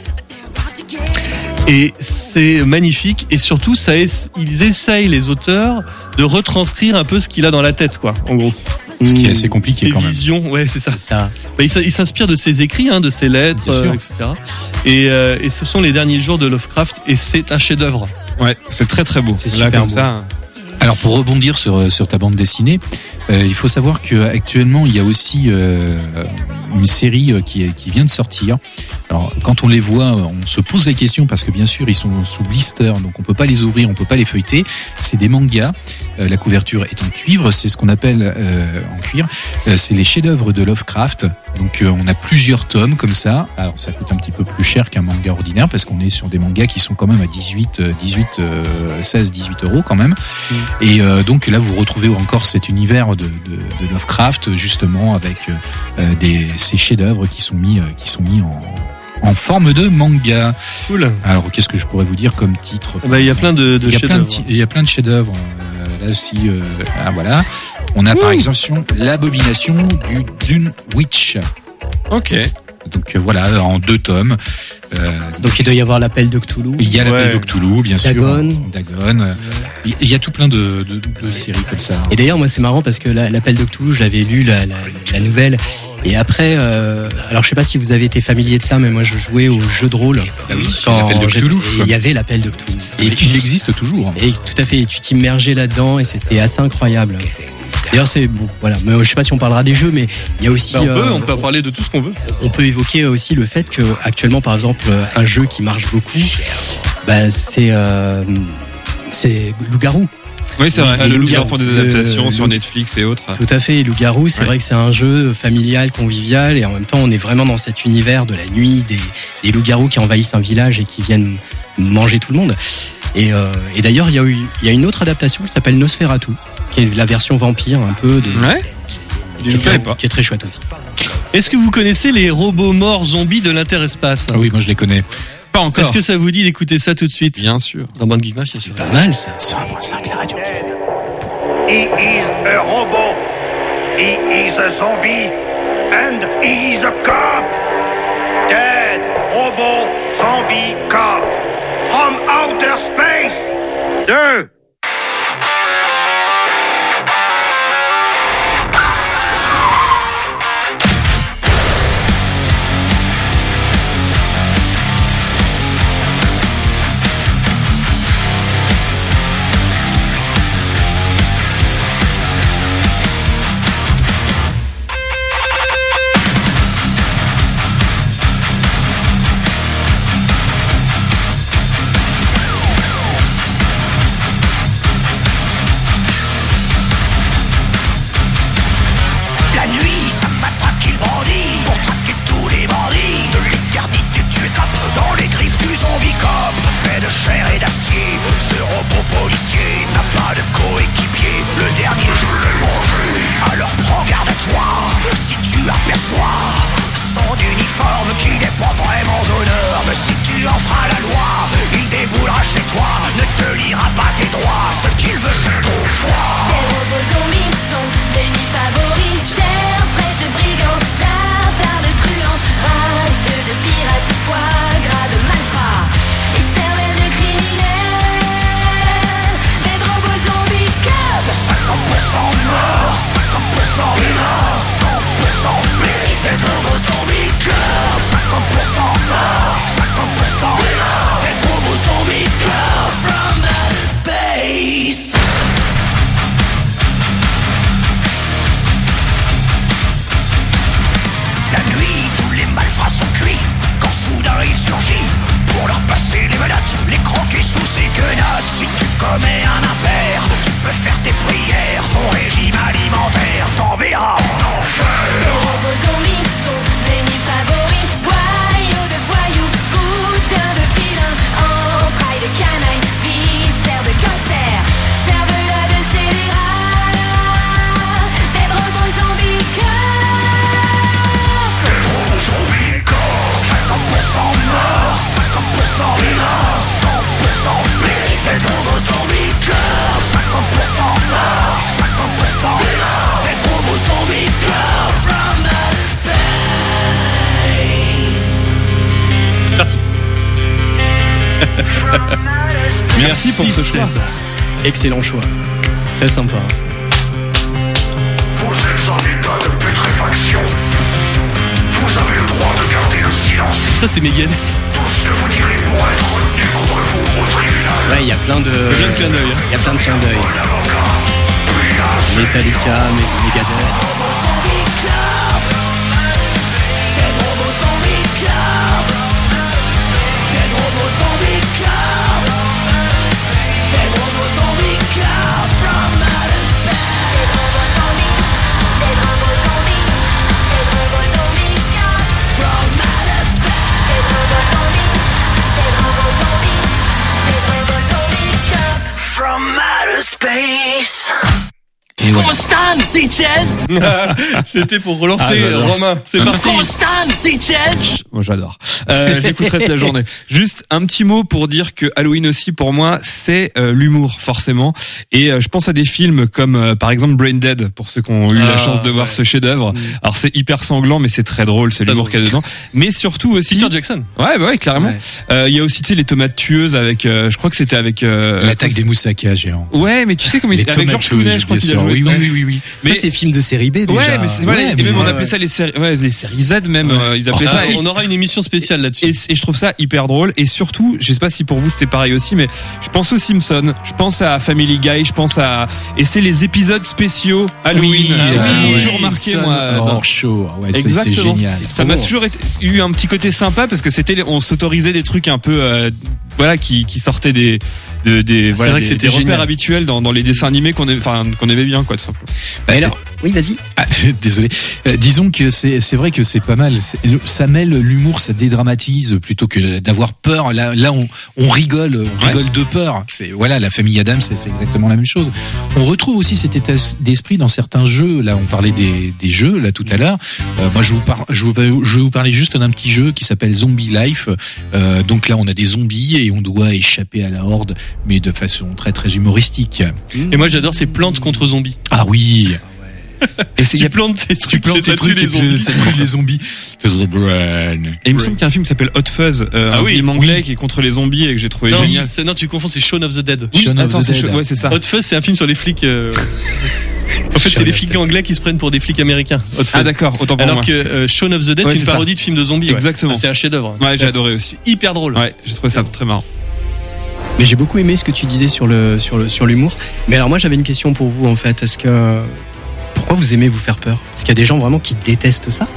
Et c'est magnifique et surtout ça es- ils essayent les auteurs de retranscrire un peu ce qu'il a dans la tête quoi en gros. Ce qui est Mmh. assez compliqué Ses quand même. visions, ouais c'est ça. C'est ça. Bah, il s- il s'inspire de ses écrits, hein, de ses lettres, Bien sûr. euh, et cetera. Et, euh, et ce sont les derniers jours de Lovecraft et c'est un chef-d'œuvre. Ouais, c'est très très beau. C'est Là, super comme beau. ça. Alors pour rebondir sur sur ta bande dessinée, euh, il faut savoir que actuellement il y a aussi euh, une série euh, qui est- qui vient de sortir. Alors quand on les voit, on se pose la question parce que bien sûr ils sont sous blister, donc on peut pas les ouvrir, on peut pas les feuilleter. C'est des mangas. Euh, la couverture est en cuivre, c'est ce qu'on appelle euh, en cuir. Euh, c'est les chefs-d'œuvre de Lovecraft. Donc euh, on a plusieurs tomes comme ça. Alors ça coûte un petit peu plus cher qu'un manga ordinaire parce qu'on est sur des mangas qui sont quand même à dix-huit, euh, dix-huit, euh, seize, dix-huit euros quand même. Et euh, donc là, vous retrouvez encore cet univers de, de, de Lovecraft, justement, avec euh, des, ces chefs-d'œuvre qui sont mis, euh, qui sont mis en, en forme de manga. Cool. Alors, qu'est-ce que je pourrais vous dire comme titre Bah, il y a plein de, de il y a plein de, chefs-d'œuvre. ti- il y a plein de chefs-d'œuvre. Euh, là aussi, euh, ah, voilà. On a par exemple l'abomination du Dune Witch. Ok. Donc euh, voilà, en deux tomes. Euh, Donc il doit y avoir l'appel de Cthulhu. Il y a l'appel Ouais. de Cthulhu, bien Dagon. sûr. Dagon. euh, Il y a tout plein de, de, de séries comme ça. Et d'ailleurs, moi, c'est marrant parce que la- l'appel de Cthulhu, je l'avais lu la, la, la nouvelle. Et après, euh, alors je sais pas si vous avez été familier de ça, mais moi, je jouais au jeu de rôle. Ah oui, Quand l'appel de j'étais- Cthulhu. et il y avait l'appel de Cthulhu. Et Et tu il existe toujours. Et tout à fait, et tu t'immergeais là-dedans et c'était assez incroyable. D'ailleurs, c'est bon, voilà. Mais je sais pas si on parlera des jeux, mais il y a aussi. Bah, on peut, euh, on peut parler de tout ce qu'on veut. on peut évoquer aussi le fait que actuellement, par exemple, un jeu qui marche beaucoup, bah, c'est euh, c'est Loup-garou. Oui, c'est vrai. Ah, le le Ils en loup-garou. font des Le- adaptations sur le- Netflix et autres. Tout à fait, Loup-garou, c'est Ouais. vrai que c'est un jeu familial, convivial, et en même temps, on est vraiment dans cet univers de la nuit, des, des loups-garous qui envahissent un village et qui viennent manger tout le monde. Et, euh, et d'ailleurs, il y a eu, il y a une autre adaptation qui s'appelle Nosferatu, qui est la version vampire un peu de. Ouais. qui, Je est savais très, pas. qui est très chouette aussi. Est-ce que vous connaissez les robots morts zombies de l'interespace? Ah oui, moi je les connais. Pas encore. Est-ce que ça vous dit d'écouter ça tout de suite Bien sûr. dans Bande Geek Mafia sur Pas mal ça. He is a robot. He is a zombie. And he is a cop. Dead robot zombie cop. From outer space. Deux. La nuit, ça m'attaque, il brandit pour traquer tous les bandits de l'éternité. Tu étapes dans les griffes du zombie cop, fait de chair et d'acier. Ce robot policier n'a pas de coéquipier. Le dernier, je l'ai mangé. Alors prends garde à toi si tu aperçois son uniforme qui n'est pas vraiment aux normes. Si tu enfreins la loi, il déboulera chez toi, ne te lira pas tes droits. Ce qu'il veut, c'est ton choix. Les robots zombies sont l'ennemi favori. Chair fraîche de brigands, tartare de truands, rate de pirates, foie gras de malfrats et cervelle de criminels. Des robots zombies cop. cinquante pour cent mort, cinquante pour cent humain, cent pour cent flic. Des robots zombies cop. cinquante pour cent mort, cinquante pour cent humain. Des robots zombies cop. From outer space. La nuit, tous les malfrats sont cuits. Quand soudain il surgit pour leur passer les menottes, les croquer sous ses quenottes. Si tu commets un impair, tu peux faire tes prières. Son régime alimentaire t'enverra en enfer. Les robots zombies sont l'ennemi favori. Boyaux de voyous, boudins de vilains, entrailles de canailles, viscères de gangsters, cervelas de scélérats. Des robots zombies cop. cinquante pour cent mort, cinquante pour cent humain, cent pour cent flic. Des robots zombies cop. cinquante pour cent mort, cinquante pour cent humain. Des robots zombies cop. From outer space. Merci pour ce choix. Excellent choix. Très sympa. Vous êtes en état de putréfaction. Vous avez le droit de garder le silence. Ça, c'est Megan. Tout ce que vous direz pourra être retenu contre vous au tribunal. Ouais, il y a plein de. plein de clins d'œil, hein. Il y a plein de clins d'œil. Metallica, Me- Megadeth. From outer space. Et voilà. Stop! Constant bitches. C'était pour relancer Ah, j'adore. Romain. C'est parti. Constant bitches. Moi j'adore. Euh, je l'écouterai toute la journée. Juste un petit mot pour dire que Halloween aussi pour moi c'est euh, l'humour forcément. Et euh, je pense à des films comme euh, par exemple Brain Dead pour ceux qui ont eu Ah, la chance de voir ouais. ce chef-d'œuvre. Alors c'est hyper sanglant mais c'est très drôle, c'est Très l'humour drôle. qu'il y a dedans. Mais surtout aussi. Peter Jackson. Ouais bah ouais clairement. Ouais. Euh, Il y a aussi tu sais les tomates tueuses avec. Euh, je crois que c'était avec. Euh, L'attaque des moussaka géants. Ouais mais tu sais comment il Les avec tomates Georges Clooney je crois bien qu'il a sûr. joué. Oui, oui, oui, oui, oui. Mais- Ça, c'est film de série B déjà. Ouais mais c'est, voilà, Ouais, et mais même on ouais. appelait ça les séries ouais les séries Z même euh, ils appelaient ça. Ah, Et- on aura une émission spéciale là-dessus. Et, et je trouve ça hyper drôle et surtout, je sais pas si pour vous c'était pareil aussi, mais je pense aux Simpsons, je pense à Family Guy, je pense à et c'est les épisodes spéciaux Halloween Oui, qui ah m'ont oui, toujours oui. marqué Simpson moi. dans- hors show. Ouais, c'est, c'est Exactement. génial. Ça m'a bon. toujours été, eu un petit côté sympa parce que c'était, on s'autorisait des trucs un peu, euh, voilà, qui, qui sortaient des, de, des, c'est voilà, vrai que des, c'était des repères génial. habituels dans, dans les dessins animés qu'on aimait, enfin, qu'on aimait bien, quoi, tout simplement. Bah, alors, oui, vas-y. Ah, désolé. Euh, disons que c'est c'est vrai que c'est pas mal. C'est- Ça mêle l'humour, ça dédramatise plutôt que d'avoir peur. Là, là, on, on rigole, on rigole de peur. C'est voilà, la famille Adams, c'est c'est exactement la même chose. On retrouve aussi cet état d'esprit dans certains jeux. Là, on parlait des, des jeux là tout à l'heure. Euh, moi, je vous par, je, vous, je vais vous parler juste d'un petit jeu qui s'appelle Zombie Life. Euh, donc là, on a des zombies et on doit échapper à la horde, mais de façon très très humoristique. Et moi j'adore ces plantes contre zombies. Ah oui. Et c'est, il y Tu a- plantes tes Tu trucs, plantes et ça ces tue trucs les et zombies. puis ça tue les zombies. et il me semble qu'il y a un film qui s'appelle Hot Fuzz, euh, Ah un oui, film anglais qui est contre les zombies et que j'ai trouvé Non, génial. c'est- non, tu confonds, c'est Shaun of the Dead. Shaun of Attends, the c'est Dead. chaud- ouais, c'est ça. Hot Fuzz, c'est un film sur les flics. euh, En fait, c'est les flics anglais qui se prennent pour des flics américains. Hot Fuzz. Ah d'accord, autant pour Alors moi. que euh, Shaun of the Dead, Ouais, c'est une c'est ça. parodie de film de zombies. ouais. Exactement. Ah, c'est un chef-d'œuvre. Ouais, j'ai C'est adoré aussi. hyper drôle. Ouais, j'ai trouvé ça très marrant. Mais j'ai beaucoup aimé ce que tu disais sur le sur le sur l'humour. Mais alors moi j'avais une question pour vous en fait. Est-ce que pourquoi vous aimez vous faire peur? Parce qu'il y a des gens vraiment qui détestent ça.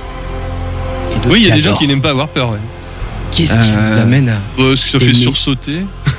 Et d'autres Oui, il y a qui des gens adorent. qui n'aiment pas avoir peur. Ouais. Qu'est-ce qui Euh, vous amène à Bah, parce que ça fait Aimer. sursauter.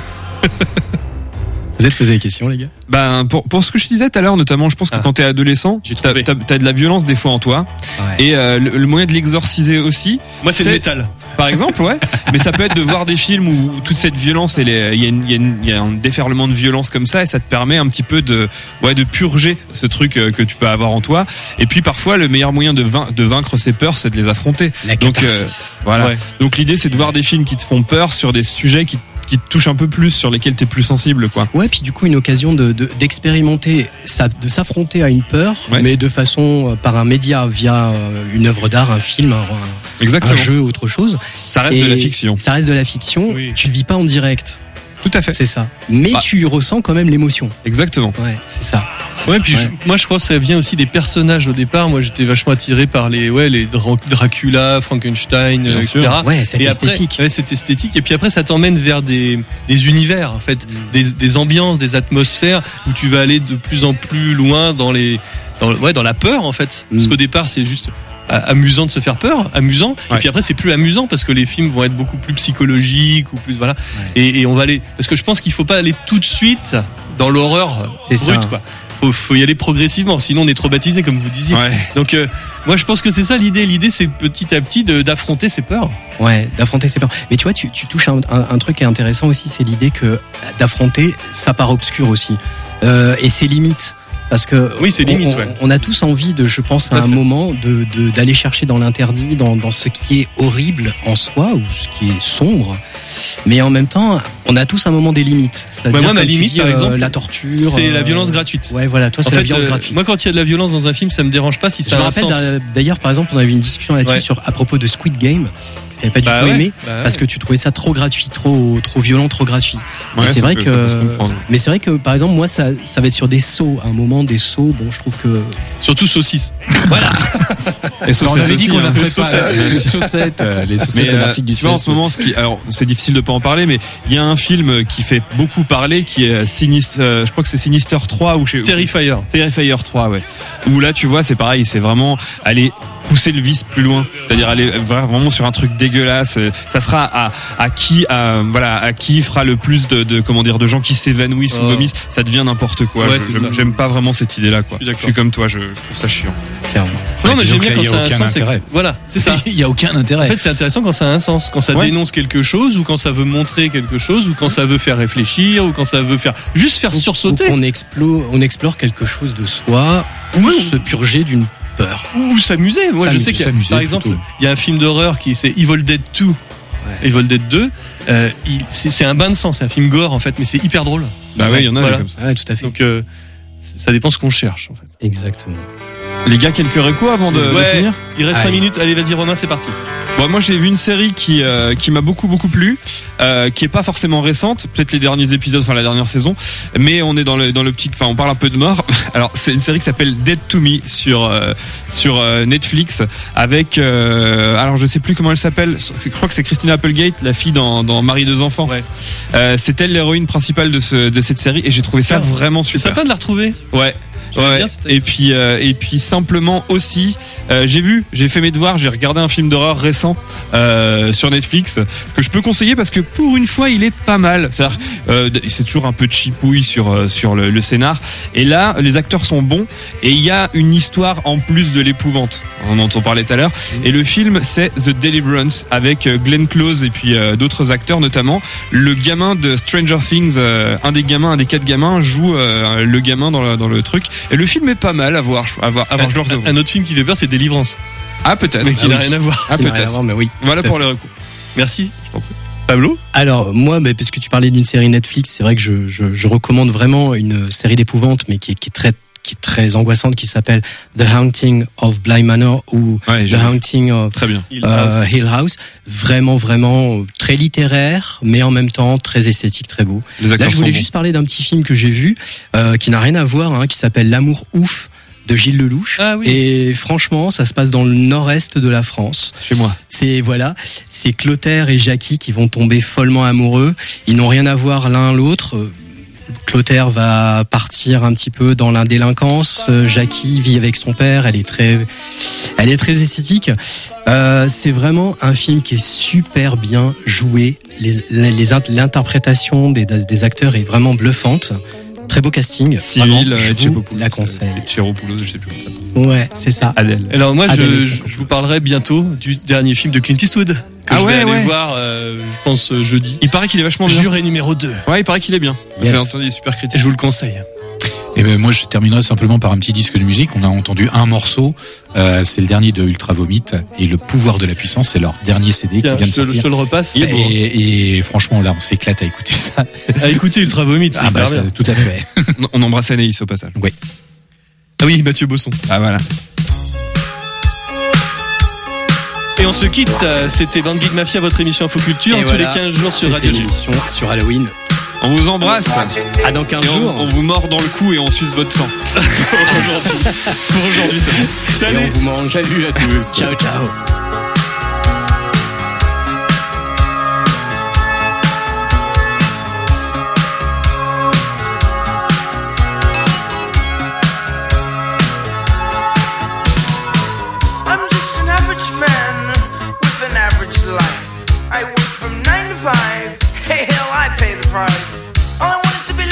vous êtes posé des questions les gars? Ben pour pour ce que je disais tout à l'heure notamment, je pense que Ah. quand t'es adolescent, J'ai t'as, trouvé. t'as, t'as de la violence des fois en toi Ouais. et euh, le, le moyen de l'exorciser aussi, Moi, c'est C'est- le métal. par exemple, ouais. Mais ça peut être de voir des films où toute cette violence, elle est- il y a une- il y a une- il y a un déferlement de violence comme ça et ça te permet un petit peu de ouais de purger ce truc euh, que tu peux avoir en toi. Et puis parfois le meilleur moyen de, vain- de vaincre ses peurs, c'est de les affronter. La Donc euh, catharsis. voilà. Ouais. Donc l'idée c'est de voir des films qui te font peur sur des sujets qui qui te touchent un peu plus, sur lesquels t'es plus sensible, quoi. Ouais, puis du coup une occasion de de- d'expérimenter, ça, de s'affronter à une peur, Ouais. mais de façon euh, par un média, via euh, une œuvre d'art, un film, un, un Exactement. jeu, autre chose. Ça reste de Et la fiction. Ça reste de la fiction. Oui. Tu le vis pas en direct, Tout à fait. c'est ça. Mais Bah. tu ressens quand même l'émotion. Exactement. Ouais, c'est ça. Ouais, puis Ouais. je- moi je crois que ça vient aussi des personnages au départ. Moi j'étais vachement attiré par les ouais les Dra- Dracula, Frankenstein, Bien euh, sûr. et cetera. Ouais, cette et après, esthétique. ouais, cette esthétique. Et puis après, ça t'emmène vers des, des univers, en fait, des, des ambiances, des atmosphères où tu vas aller de plus en plus loin dans les, dans, ouais, dans la peur, en fait. Parce Mm. qu'au départ, c'est juste a- amusant de se faire peur, amusant. Ouais. Et puis après, c'est plus amusant parce que les films vont être beaucoup plus psychologiques ou plus voilà. Et, et on va aller parce que je pense qu'il faut pas aller tout de suite dans l'horreur C'est brute, ça. quoi. Faut, faut y aller progressivement, sinon on est traumatisé, comme vous disiez. Ouais. Donc, euh, moi, je pense que c'est ça l'idée. L'idée, c'est petit à petit de- d'affronter ses peurs. Ouais, d'affronter ses peurs. Mais tu vois, tu, tu touches un, un, un truc qui est intéressant aussi, c'est l'idée que d'affronter sa part obscure aussi. Euh, et ses limites. Parce que Oui, c'est on- limite, on, ouais. on a tous envie de, je pense, Tout à à un fait. moment, de de- d'aller chercher dans l'interdit, dans, dans ce qui est horrible en soi ou ce qui est sombre. Mais en même temps, on a tous un moment des limites. C'est-à-dire, Ouais, moi, ma comme tu limite, dis, par euh, exemple, la torture. c'est la euh, violence gratuite. Ouais, voilà. Toi, En c'est la fait, violence euh, gratuite. moi, quand il y a de la violence dans un film, ça me dérange pas si Je ça me a un rappelle sens. d'a- d'ailleurs, par exemple, on avait une discussion là-dessus Ouais. sur à propos de Squid Game que t'avais pas du Bah tout ouais, aimé bah ouais. parce que tu trouvais ça trop gratuit, trop trop violent, trop gratuit. Ouais, Et c'est ça vrai peut- que, ça peut se comprendre. mais c'est vrai que par exemple moi ça ça va être sur des sauts, à un moment des sauts. Bon, je trouve que Surtout saucisse. Et On saucettes avait dit aussi, qu'on hein. a fait Les pas les chaussettes, euh, les chaussettes Mais de euh, l'article du tu vois en ce moment, ce qui, alors c'est difficile de pas en parler, mais il y a un film qui fait beaucoup parler, qui est Sinistre, euh, je crois que c'est Sinister trois ou chez Terrifier. Terrifier trois, ouais. Où là, tu vois, c'est pareil, c'est vraiment aller pousser le vice plus loin, c'est-à-dire aller vraiment sur un truc dégueulasse. Ça sera à, à qui, à, voilà, à qui fera le plus de, de comment dire, de gens qui s'évanouissent Oh. ou vomissent. Ça devient n'importe quoi. Ouais, Je- c'est j'aime, ça. j'aime pas vraiment cette idée-là, quoi. Je suis Je d'accord. suis comme toi, je, je trouve ça chiant. clairement. Non, mais disons j'aime bien que quand là, il y ça a a un aucun sens. et que intérêt. c'est- Voilà, c'est ça. Il y a aucun En intérêt. fait, c'est intéressant quand ça a un sens, quand ça Ouais. dénonce quelque chose, ou quand ça veut montrer quelque chose, ou quand ça veut faire réfléchir, ou quand ça veut faire juste faire Ou- sursauter. ou qu'on explore, on explore quelque chose de soi ou Oui. se purger d'une peur. Ou s'amuser. Moi, je S'amuser, sais que s'amuser, par exemple, plutôt. il y a un film d'horreur qui c'est Evil Dead deux. Evil Dead deux. Euh, il, c'est, c'est un bain de sang, c'est un film gore en fait, mais c'est hyper drôle. Bah ouais, il y en a Voilà. comme ça. Ouais, tout à fait. Donc euh, ça dépend ce qu'on cherche en fait. Exactement. Les gars, quelques récos avant de, de Ouais. finir. Il reste Allez. cinq minutes. Allez, vas-y Romain, c'est parti. Bon, moi j'ai vu une série qui euh, qui m'a beaucoup beaucoup plu, euh, qui est pas forcément récente, peut-être les derniers épisodes, enfin la dernière saison, mais on est dans le dans l'optique, enfin on parle un peu de mort. Alors c'est une série qui s'appelle Dead to Me sur euh, sur euh, Netflix avec euh, alors je sais plus comment elle s'appelle, je crois que c'est Christina Applegate, la fille dans dans Marie deux enfants. Ouais. Euh, c'est elle l'héroïne principale de ce de cette série et j'ai trouvé ça vraiment C'est super. sympa de la retrouver. Ouais. J'aime Ouais. bien cette- Et puis euh, et puis simplement aussi, euh, j'ai vu, j'ai fait mes devoirs, j'ai regardé un film d'horreur récent euh, sur Netflix que je peux conseiller parce que pour une fois il est pas mal. C'est-à-dire, euh, c'est toujours un peu chipouille sur euh, sur le, le scénar. Et là, les acteurs sont bons et il y a une histoire en plus de l'épouvante. On en parlait tout à l'heure. Et le film c'est The Deliverance avec euh, Glenn Close et puis euh, d'autres acteurs, notamment le gamin de Stranger Things, euh, un des gamins, un des quatre gamins joue euh, le gamin dans le, dans le truc. Et le film est pas mal à voir. À voir, à voir je le recommande. Un autre film qui fait peur, c'est Délivrance, Ah peut-être. mais qui Ah n'a oui. rien à voir. Ah Ça n'a rien à peut-être. voir, mais oui. Voilà tout à pour fait. les recours. Merci. Pablo. Alors moi, bah, parce que tu parlais d'une série Netflix, c'est vrai que je, je, je recommande vraiment une série d'épouvante, mais qui est, qui est très qui est très angoissante, qui s'appelle The Haunting of Bly Manor ou Ouais, The j'ai vu. Haunting of Très bien. Hill euh, House. Hill House. Vraiment, vraiment euh, très littéraire, mais en même temps très esthétique, très beau. Les Là, acteurs je voulais sont juste parler d'un petit film que j'ai vu, euh, qui n'a rien à voir, hein, qui s'appelle L'amour ouf de Gilles Lelouch. Ah oui. Et franchement, ça se passe dans le nord-est de la France. bons. Chez moi. C'est voilà, c'est Clotaire et Jackie qui vont tomber follement amoureux. Ils n'ont rien à voir l'un l'autre. Euh, Clotaire va partir un petit peu dans la délinquance. Euh, Jackie vit avec son père. Elle est très, elle est très esthétique. Euh, c'est vraiment un film qui est super bien joué. Les, les, les int- l'interprétation des, des acteurs est vraiment bluffante. Très beau casting. Vraiment, Cyril, je vous Etchepopoulos, la conseille. Etcheropoulos, je sais plus comment ça. Ouais, c'est ça. Adèle. Alors moi, Adèle je, Haenel. je, je vous parlerai bientôt du dernier film de Clint Eastwood que Ah je vais ouais, aller ouais. voir, euh, je pense euh, jeudi. Il paraît qu'il est vachement bien. Juré numéro deux. Ouais, il paraît qu'il est bien. Yes. J'ai entendu des super Et critiques. je vous le conseille. Et ben moi je terminerai simplement par un petit disque de musique. On a entendu un morceau, euh, c'est le dernier de Ultra Vomit et Le Pouvoir de la Puissance, c'est leur dernier C D Tiens, qui vient de je, te, je sortir. te le repasse. Et, et, et franchement là on s'éclate à écouter ça. À écouter Ultra Vomit, c'est Ah bah hyper ça, bien. tout à fait. On embrasse Anaïs au passage. Ah oui, Mathieu Bosson. Ah voilà. Et on se quitte. euh, C'était Band Geek Mafia, votre émission Infoculture, Et tous voilà, les quinze jours sur c'était Radio G. l'émission sur Halloween. On vous embrasse. À dans quinze Et on, jours. on vous mord dans le cou et on suce votre sang. Aujourd'hui. Pour aujourd'hui, c'est bon. Et on vous mange. Salut à tous. Ciao, ciao. I'm just an average man with an average life. I work from nine to five. Hey, hell, I pay the price.